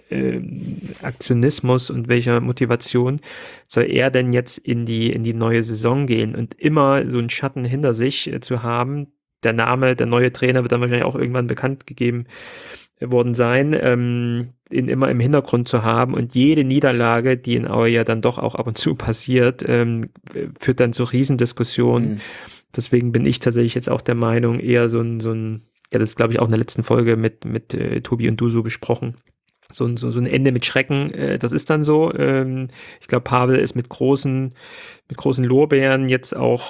Aktionismus und welcher Motivation soll er denn jetzt in die neue Saison gehen, und immer so einen Schatten hinter sich zu haben. Der Name, der neue Trainer wird dann wahrscheinlich auch irgendwann bekannt gegeben worden sein, ihn immer im Hintergrund zu haben, und jede Niederlage, die in Aue ja dann doch auch ab und zu passiert, führt dann zu Riesendiskussionen, Deswegen bin ich tatsächlich jetzt auch der Meinung, eher so ein ja, das ist, glaube ich, auch in der letzten Folge mit Tobi und du so besprochen. So ein Ende mit Schrecken, das ist dann so. Ich glaube, Pavel ist mit großen Lorbeeren jetzt auch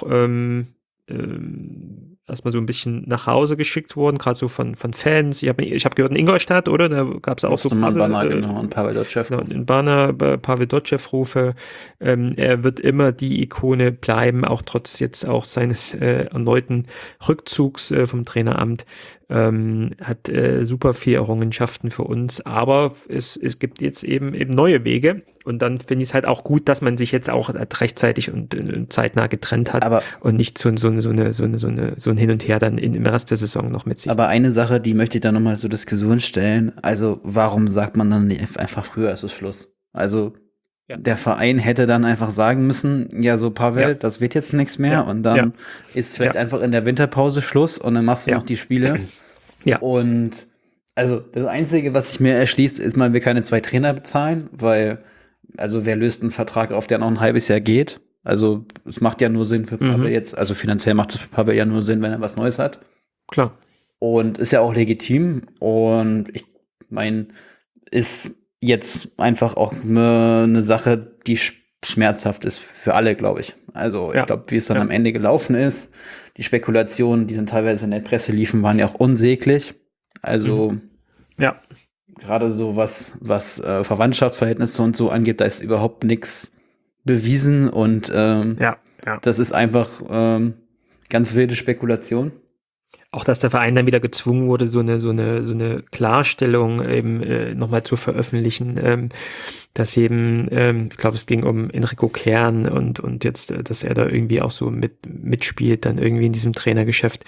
erstmal so ein bisschen nach Hause geschickt worden, gerade so von Fans. Ich hab gehört in Ingolstadt, oder? Da gab es auch so Banner, genau, und Pavel Dotschew. In Banner, Pavel Dotschew-Rufe. Er wird immer die Ikone bleiben, auch trotz jetzt auch seines erneuten Rückzugs vom Traineramt. Hat super viel Errungenschaften für uns, aber es gibt jetzt eben neue Wege und dann finde ich es halt auch gut, dass man sich jetzt auch rechtzeitig und zeitnah getrennt hat, Aber- und nicht so ein Hin und Her dann im Rest der Saison noch mit sich. Aber eine Sache, die möchte ich da nochmal zur Diskussion stellen. Also, warum sagt man dann nicht einfach früher ist es Schluss? Also, Ja. der Verein hätte dann einfach sagen müssen, ja, so Pavel, Ja. das wird jetzt nichts mehr. Ja. Und dann ist vielleicht Ja. einfach in der Winterpause Schluss und dann machst du Ja. noch die Spiele. Ja. Und also, das Einzige, was sich mir erschließt, ist, man will keine 2 Trainer bezahlen, weil, also, wer löst einen Vertrag auf, der noch ein halbes Jahr geht? Also, es macht ja nur Sinn für Pavel jetzt, also finanziell macht es für Pavel ja nur Sinn, wenn er was Neues hat. Klar. Und ist ja auch legitim. Und ich meine, ist jetzt einfach auch eine Sache, die schmerzhaft ist für alle, glaube ich. Also ich Ja. glaube, wie es dann Ja. am Ende gelaufen ist, die Spekulationen, die dann teilweise in der Presse liefen, waren ja auch unsäglich. Also Ja. gerade so was Verwandtschaftsverhältnisse und so angeht, da ist überhaupt nichts bewiesen und Ja. das ist einfach ganz wilde Spekulation. Auch, dass der Verein dann wieder gezwungen wurde, so eine Klarstellung eben nochmal zu veröffentlichen, dass eben, ich glaube, es ging um Enrico Kern und jetzt, dass er da irgendwie auch so mitspielt, dann irgendwie in diesem Trainergeschäft.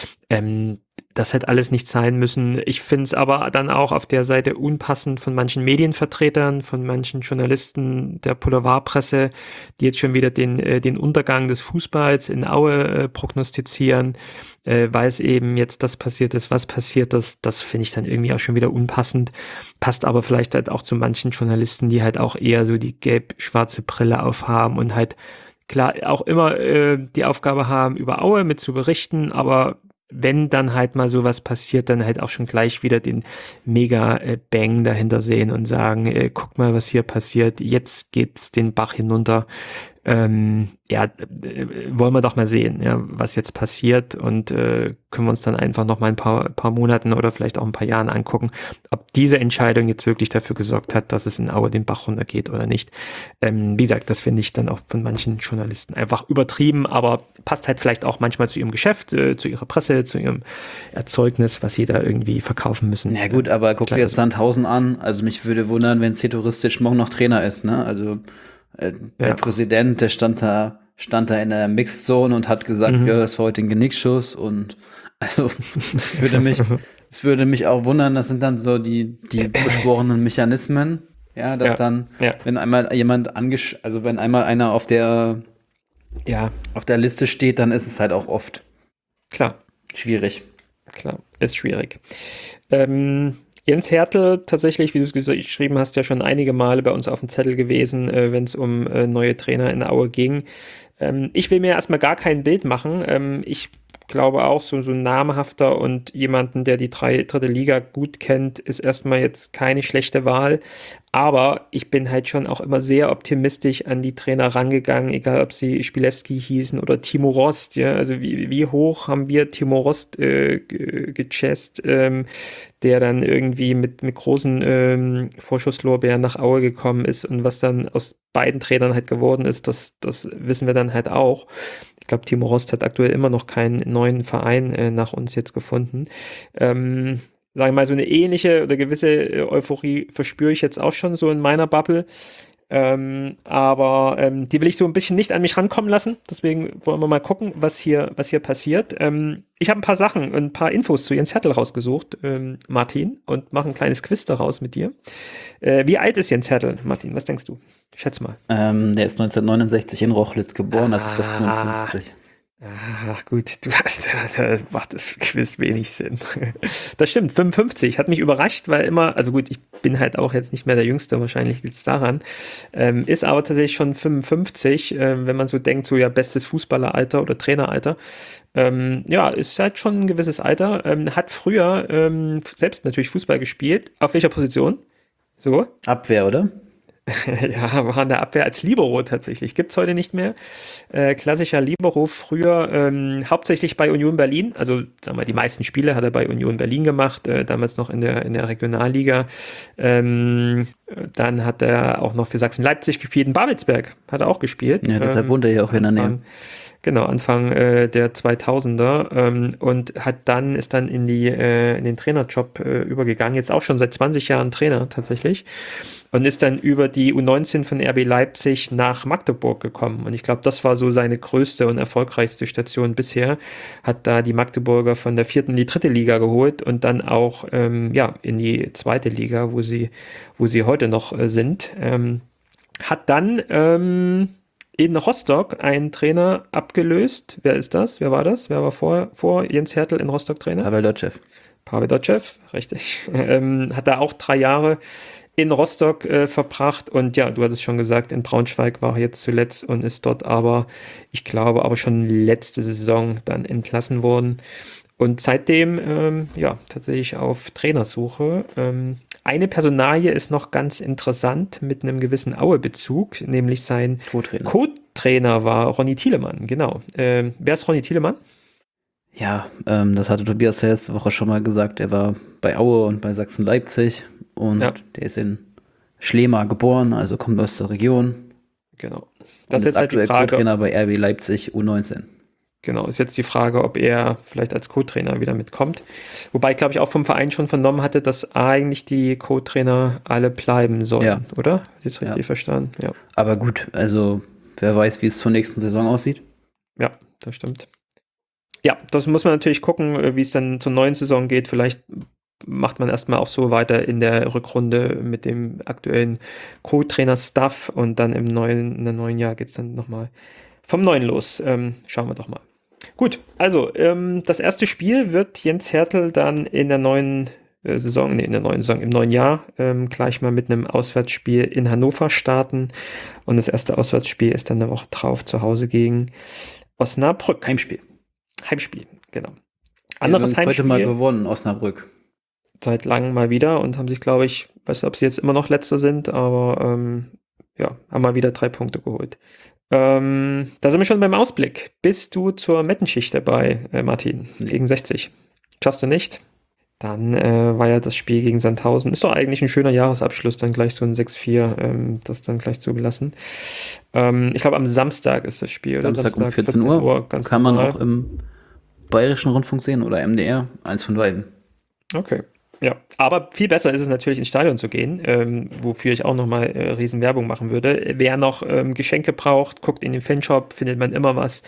Das hätte alles nicht sein müssen. Ich finde es aber dann auch auf der Seite unpassend von manchen Medienvertretern, von manchen Journalisten der Boulevardpresse, die jetzt schon wieder den Untergang des Fußballs in Aue prognostizieren, weil es eben jetzt das passiert ist, was passiert ist. Das finde ich dann irgendwie auch schon wieder unpassend. Passt aber vielleicht halt auch zu manchen Journalisten, die halt auch eher so die gelb-schwarze Brille aufhaben und halt klar auch immer die Aufgabe haben, über Aue mit zu berichten, aber wenn dann halt mal sowas passiert, dann halt auch schon gleich wieder den Mega-Bang dahinter sehen und sagen, guck mal, was hier passiert, jetzt geht's den Bach hinunter. Wollen wir doch mal sehen, ja, was jetzt passiert und können wir uns dann einfach noch mal ein paar Monaten oder vielleicht auch ein paar Jahren angucken, ob diese Entscheidung jetzt wirklich dafür gesorgt hat, dass es in Aue den Bach runtergeht oder nicht. Wie gesagt, das finde ich dann auch von manchen Journalisten einfach übertrieben, aber passt halt vielleicht auch manchmal zu ihrem Geschäft, zu ihrer Presse, zu ihrem Erzeugnis, was sie da irgendwie verkaufen müssen. Ja gut, aber guck dir jetzt Sandhausen an. Also mich würde wundern, wenn Seturistisch morgen noch Trainer ist, ne? Also der Präsident, der stand da in der Mixed Zone und hat gesagt, ja, das war heute ein Genickschuss und also es würde mich auch wundern, das sind dann so die beschworenen Mechanismen, ja, dass dann, wenn einmal jemand wenn einmal einer auf der Liste steht, dann ist es halt auch oft schwierig. Klar, ist schwierig. Jens Hertel, tatsächlich, wie du es geschrieben hast, ja schon einige Male bei uns auf dem Zettel gewesen, wenn es um neue Trainer in Aue ging. Ich will mir erstmal gar kein Bild machen. Ich glaube auch, so ein namhafter und jemanden, der die dritte Liga gut kennt, ist erstmal jetzt keine schlechte Wahl. Aber ich bin halt schon auch immer sehr optimistisch an die Trainer rangegangen, egal ob sie Spielewski hießen oder Timo Rost. Ja? Also wie hoch haben wir Timo Rost gechest, der dann irgendwie mit großen Vorschusslorbeeren nach Aue gekommen ist und was dann aus beiden Trainern halt geworden ist, das wissen wir dann halt auch. Ich glaube, Timo Rost hat aktuell immer noch keinen neuen Verein nach uns jetzt gefunden. Sagen wir mal, so eine ähnliche oder gewisse Euphorie verspüre ich jetzt auch schon so in meiner Bubble. Aber die will ich so ein bisschen nicht an mich rankommen lassen. Deswegen wollen wir mal gucken, was hier passiert. Ich habe ein paar Sachen und ein paar Infos zu Jens Hertel rausgesucht, Martin, und mache ein kleines Quiz daraus mit dir. Wie alt ist Jens Hertel, Martin? Was denkst du? Schätz mal. Der ist 1969 in Rochlitz geboren, also 55. Ach gut, da macht das Quiz wenig Sinn. Das stimmt, 55 hat mich überrascht, weil immer, also gut, ich bin halt auch jetzt nicht mehr der Jüngste, wahrscheinlich liegt es daran, ist aber tatsächlich schon 55, wenn man so denkt, so ja, bestes Fußballeralter oder Traineralter. Ja, ist halt schon ein gewisses Alter. Hat früher selbst natürlich Fußball gespielt. Auf welcher Position? So? Abwehr, oder? Ja, war in der Abwehr als Libero tatsächlich. Gibt es heute nicht mehr. Klassischer Libero, früher hauptsächlich bei Union Berlin. Also sagen wir, die meisten Spiele hat er bei Union Berlin gemacht, damals noch in der Regionalliga. Dann hat er auch noch für Sachsen-Leipzig gespielt. In Babelsberg hat er auch gespielt. Ja, deshalb wohnt er ja auch in der Nähe. Genau, Anfang der 2000er und ist dann in den Trainerjob übergegangen. Jetzt auch schon seit 20 Jahren Trainer tatsächlich. Und ist dann über die U19 von RB Leipzig nach Magdeburg gekommen. Und ich glaube, das war so seine größte und erfolgreichste Station bisher. Hat da die Magdeburger von der 4. in die 3. Liga geholt und dann auch in die 2. Liga, wo sie heute noch sind. Hat dann in Rostock einen Trainer abgelöst. Wer ist das? Wer war das? Wer war vor Jens Hertel in Rostock Trainer? Pavel Dotschew, richtig. Hat da auch 3 Jahre in Rostock verbracht und ja, du hattest schon gesagt, in Braunschweig war er jetzt zuletzt und ist dort ich glaube, schon letzte Saison dann entlassen worden. Und seitdem, tatsächlich auf Trainersuche. Eine Personalie ist noch ganz interessant mit einem gewissen Aue-Bezug, nämlich sein Co-Trainer war Ronny Thielemann, genau. Wer ist Ronny Thielemann? Ja, das hatte Tobias ja letzte Woche schon mal gesagt. Er war bei Aue und bei Sachsen-Leipzig und der ist in Schlema geboren, also kommt aus der Region. Genau. Das ist jetzt halt die Frage. Co-Trainer bei RB Leipzig U19. Genau, ist jetzt die Frage, ob er vielleicht als Co-Trainer wieder mitkommt. Wobei ich glaube ich auch vom Verein schon vernommen hatte, dass eigentlich die Co-Trainer alle bleiben sollen, oder? Habe ich das richtig verstanden? Ja. Aber gut, also wer weiß, wie es zur nächsten Saison aussieht. Ja, das stimmt. Ja, das muss man natürlich gucken, wie es dann zur neuen Saison geht. Vielleicht macht man erstmal auch so weiter in der Rückrunde mit dem aktuellen Co-Trainer-Stuff und dann im neuen Jahr geht es dann nochmal vom Neuen los. Schauen wir doch mal. Gut, also das erste Spiel wird Jens Hertel dann in der neuen Saison, im neuen Jahr gleich mal mit einem Auswärtsspiel in Hannover starten. Und das erste Auswärtsspiel ist dann eine Woche drauf zu Hause gegen Osnabrück. Heimspiel, genau. Anderes Heimspiel. Heute mal gewonnen, Osnabrück. Seit langem mal wieder und haben sich, glaube ich, weiß nicht, ob sie jetzt immer noch Letzter sind, aber haben mal wieder 3 Punkte geholt. Da sind wir schon beim Ausblick. Bist du zur Mettenschicht dabei, Martin? Nee. Gegen 60? Schaffst du nicht? Dann war ja das Spiel gegen Sandhausen. Ist doch eigentlich ein schöner Jahresabschluss, dann gleich so ein 6-4, das dann gleich zu belassen. Ich glaube, am Samstag ist das Spiel, oder? Samstag um 14 Uhr. Ganz kann man normal. auch im Bayerischen Rundfunk sehen oder MDR, eins von beiden. Okay. Ja, aber viel besser ist es natürlich ins Stadion zu gehen, wofür ich auch nochmal riesen Werbung machen würde. Wer noch Geschenke braucht, guckt in den Fanshop, findet man immer was.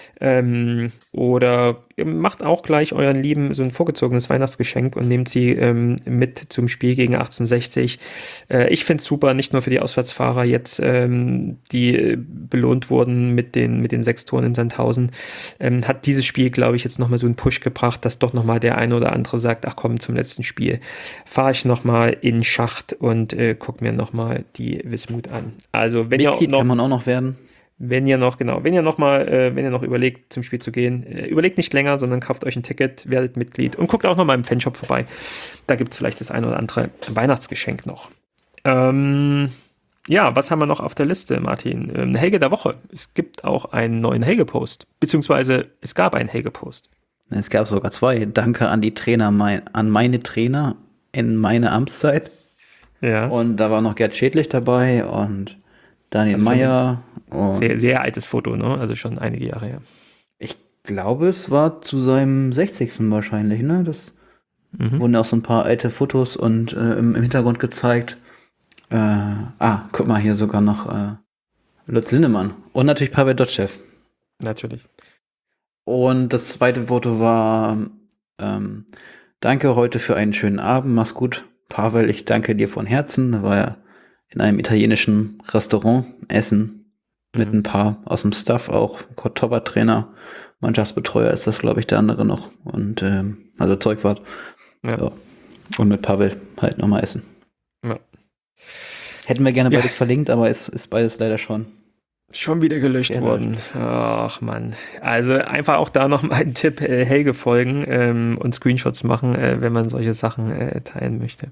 Oder macht auch gleich euren Lieben so ein vorgezogenes Weihnachtsgeschenk und nehmt sie mit zum Spiel gegen 1860. Ich finde es super, nicht nur für die Auswärtsfahrer jetzt, die belohnt wurden mit den 6 Toren in Sandhausen. Hat dieses Spiel, glaube ich, jetzt nochmal so einen Push gebracht, dass doch nochmal der eine oder andere sagt, ach komm, zum letzten Spiel fahre ich nochmal in Schacht und gucke mir nochmal die Wismut an. Also wenn Mitglied ihr noch, kann man auch noch werden. wenn ihr noch überlegt, zum Spiel zu gehen, überlegt nicht länger, sondern kauft euch ein Ticket, werdet Mitglied und guckt auch noch mal im Fanshop vorbei. Da gibt es vielleicht das ein oder andere Weihnachtsgeschenk noch. Was haben wir noch auf der Liste, Martin? Helge der Woche. Es gibt auch einen neuen Helge-Post, beziehungsweise es gab einen Helge-Post. Es gab sogar 2. Danke an die Trainer, an meine Trainer in meiner Amtszeit. Ja. Und da war noch Gerd Schädlich dabei und Daniel Meyer. Sehr, sehr altes Foto, ne? Also schon einige Jahre her. Ich glaube, es war zu seinem 60. wahrscheinlich, ne? Das wurden auch so ein paar alte Fotos und im Hintergrund gezeigt. Guck mal, hier sogar noch Lutz Lindemann. Und natürlich Pavel Dotschew. Natürlich. Und das zweite Foto war danke heute für einen schönen Abend. Mach's gut, Pavel. Ich danke dir von Herzen. Da war er in einem italienischen Restaurant essen. mit ein paar aus dem Staff auch. Torwarttrainer, Mannschaftsbetreuer ist das, glaube ich, der andere noch. Und also Zeugwart. Ja. Und mit Pavel halt nochmal essen. Ja. Hätten wir gerne beides verlinkt, aber es ist beides leider schon wieder gelöscht worden. Ach Mann. Also einfach auch da noch mal ein Tipp, Helge folgen und Screenshots machen, wenn man solche Sachen teilen möchte.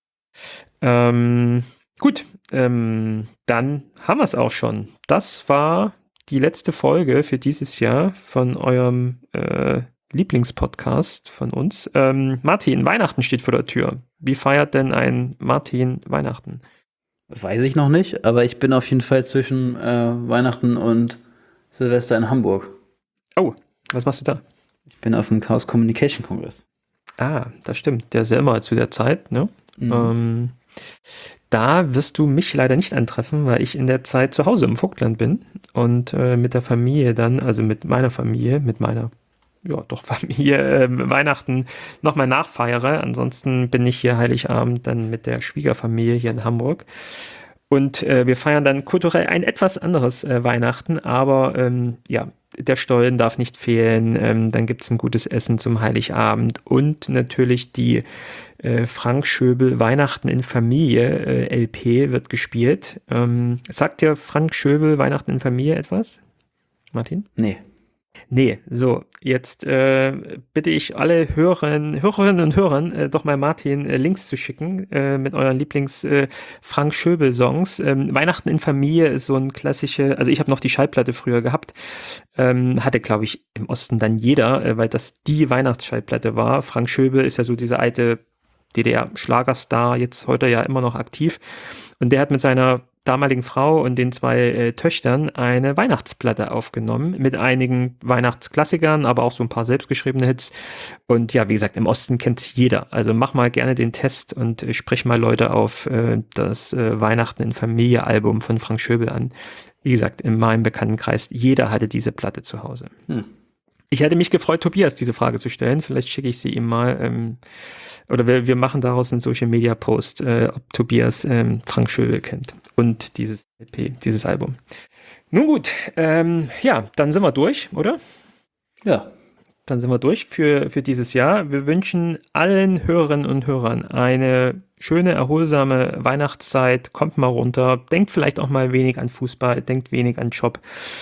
Gut, dann haben wir es auch schon. Das war die letzte Folge für dieses Jahr von eurem Lieblingspodcast von uns. Martin, Weihnachten steht vor der Tür. Wie feiert denn ein Martin Weihnachten? Weiß ich noch nicht, aber ich bin auf jeden Fall zwischen Weihnachten und Silvester in Hamburg. Oh, was machst du da? Ich bin auf dem Chaos Communication Kongress. Ah, das stimmt. Der ist ja immer zu der Zeit, ne? Da wirst du mich leider nicht antreffen, weil ich in der Zeit zu Hause im Vogtland bin und mit der Familie dann, also mit meiner Familie, Familie, Weihnachten nochmal nachfeiere. Ansonsten bin ich hier Heiligabend dann mit der Schwiegerfamilie hier in Hamburg. Und wir feiern dann kulturell ein etwas anderes Weihnachten, aber der Stollen darf nicht fehlen. Dann gibt es ein gutes Essen zum Heiligabend und natürlich die Frank Schöbel Weihnachten in Familie LP wird gespielt. Sagt dir Frank Schöbel Weihnachten in Familie etwas, Martin? Nee, so, jetzt bitte ich alle Hörerinnen und Hörern doch mal Martin Links zu schicken mit euren Lieblings-Frank Schöbel-Songs. Weihnachten in Familie ist so ein klassische, also ich habe noch die Schallplatte früher gehabt, hatte glaube ich im Osten dann jeder, weil das die Weihnachtsschallplatte war. Frank Schöbel ist ja so dieser alte DDR-Schlagerstar, jetzt heute ja immer noch aktiv und der hat mit seiner damaligen Frau und den 2 Töchtern eine Weihnachtsplatte aufgenommen mit einigen Weihnachtsklassikern, aber auch so ein paar selbstgeschriebene Hits. Und ja, wie gesagt, im Osten kennt's jeder. Also mach mal gerne den Test und sprich mal Leute auf das Weihnachten in Familie Album von Frank Schöbel an. Wie gesagt, in meinem Bekanntenkreis, jeder hatte diese Platte zu Hause. Ich hätte mich gefreut, Tobias diese Frage zu stellen. Vielleicht schicke ich sie ihm mal. Oder wir machen daraus einen Social-Media-Post, ob Tobias Frank Schöbel kennt. Und dieses LP, dieses Album. Nun gut, dann sind wir durch, oder? Ja. Dann sind wir durch für dieses Jahr. Wir wünschen allen Hörerinnen und Hörern eine schöne, erholsame Weihnachtszeit. Kommt mal runter. Denkt vielleicht auch mal wenig an Fußball. Denkt wenig an Job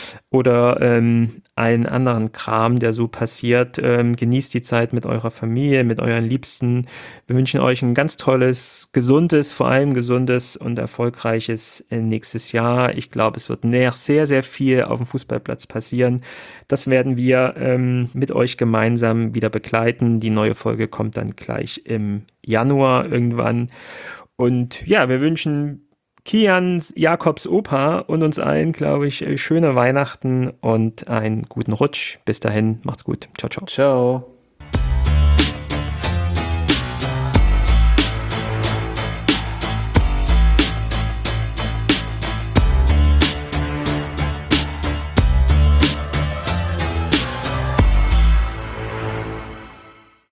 oder allen anderen Kram, der so passiert. Genießt die Zeit mit eurer Familie, mit euren Liebsten. Wir wünschen euch ein ganz tolles, gesundes, vor allem gesundes und erfolgreiches nächstes Jahr. Ich glaube, es wird sehr, sehr viel auf dem Fußballplatz passieren. Das werden wir mit euch gemeinsam wieder begleiten. Die neue Folge kommt dann gleich im Januar irgendwann. Und ja, wir wünschen Kian, Jakobs Opa und uns allen, glaube ich, schöne Weihnachten und einen guten Rutsch. Bis dahin, macht's gut. Ciao, ciao. Ciao.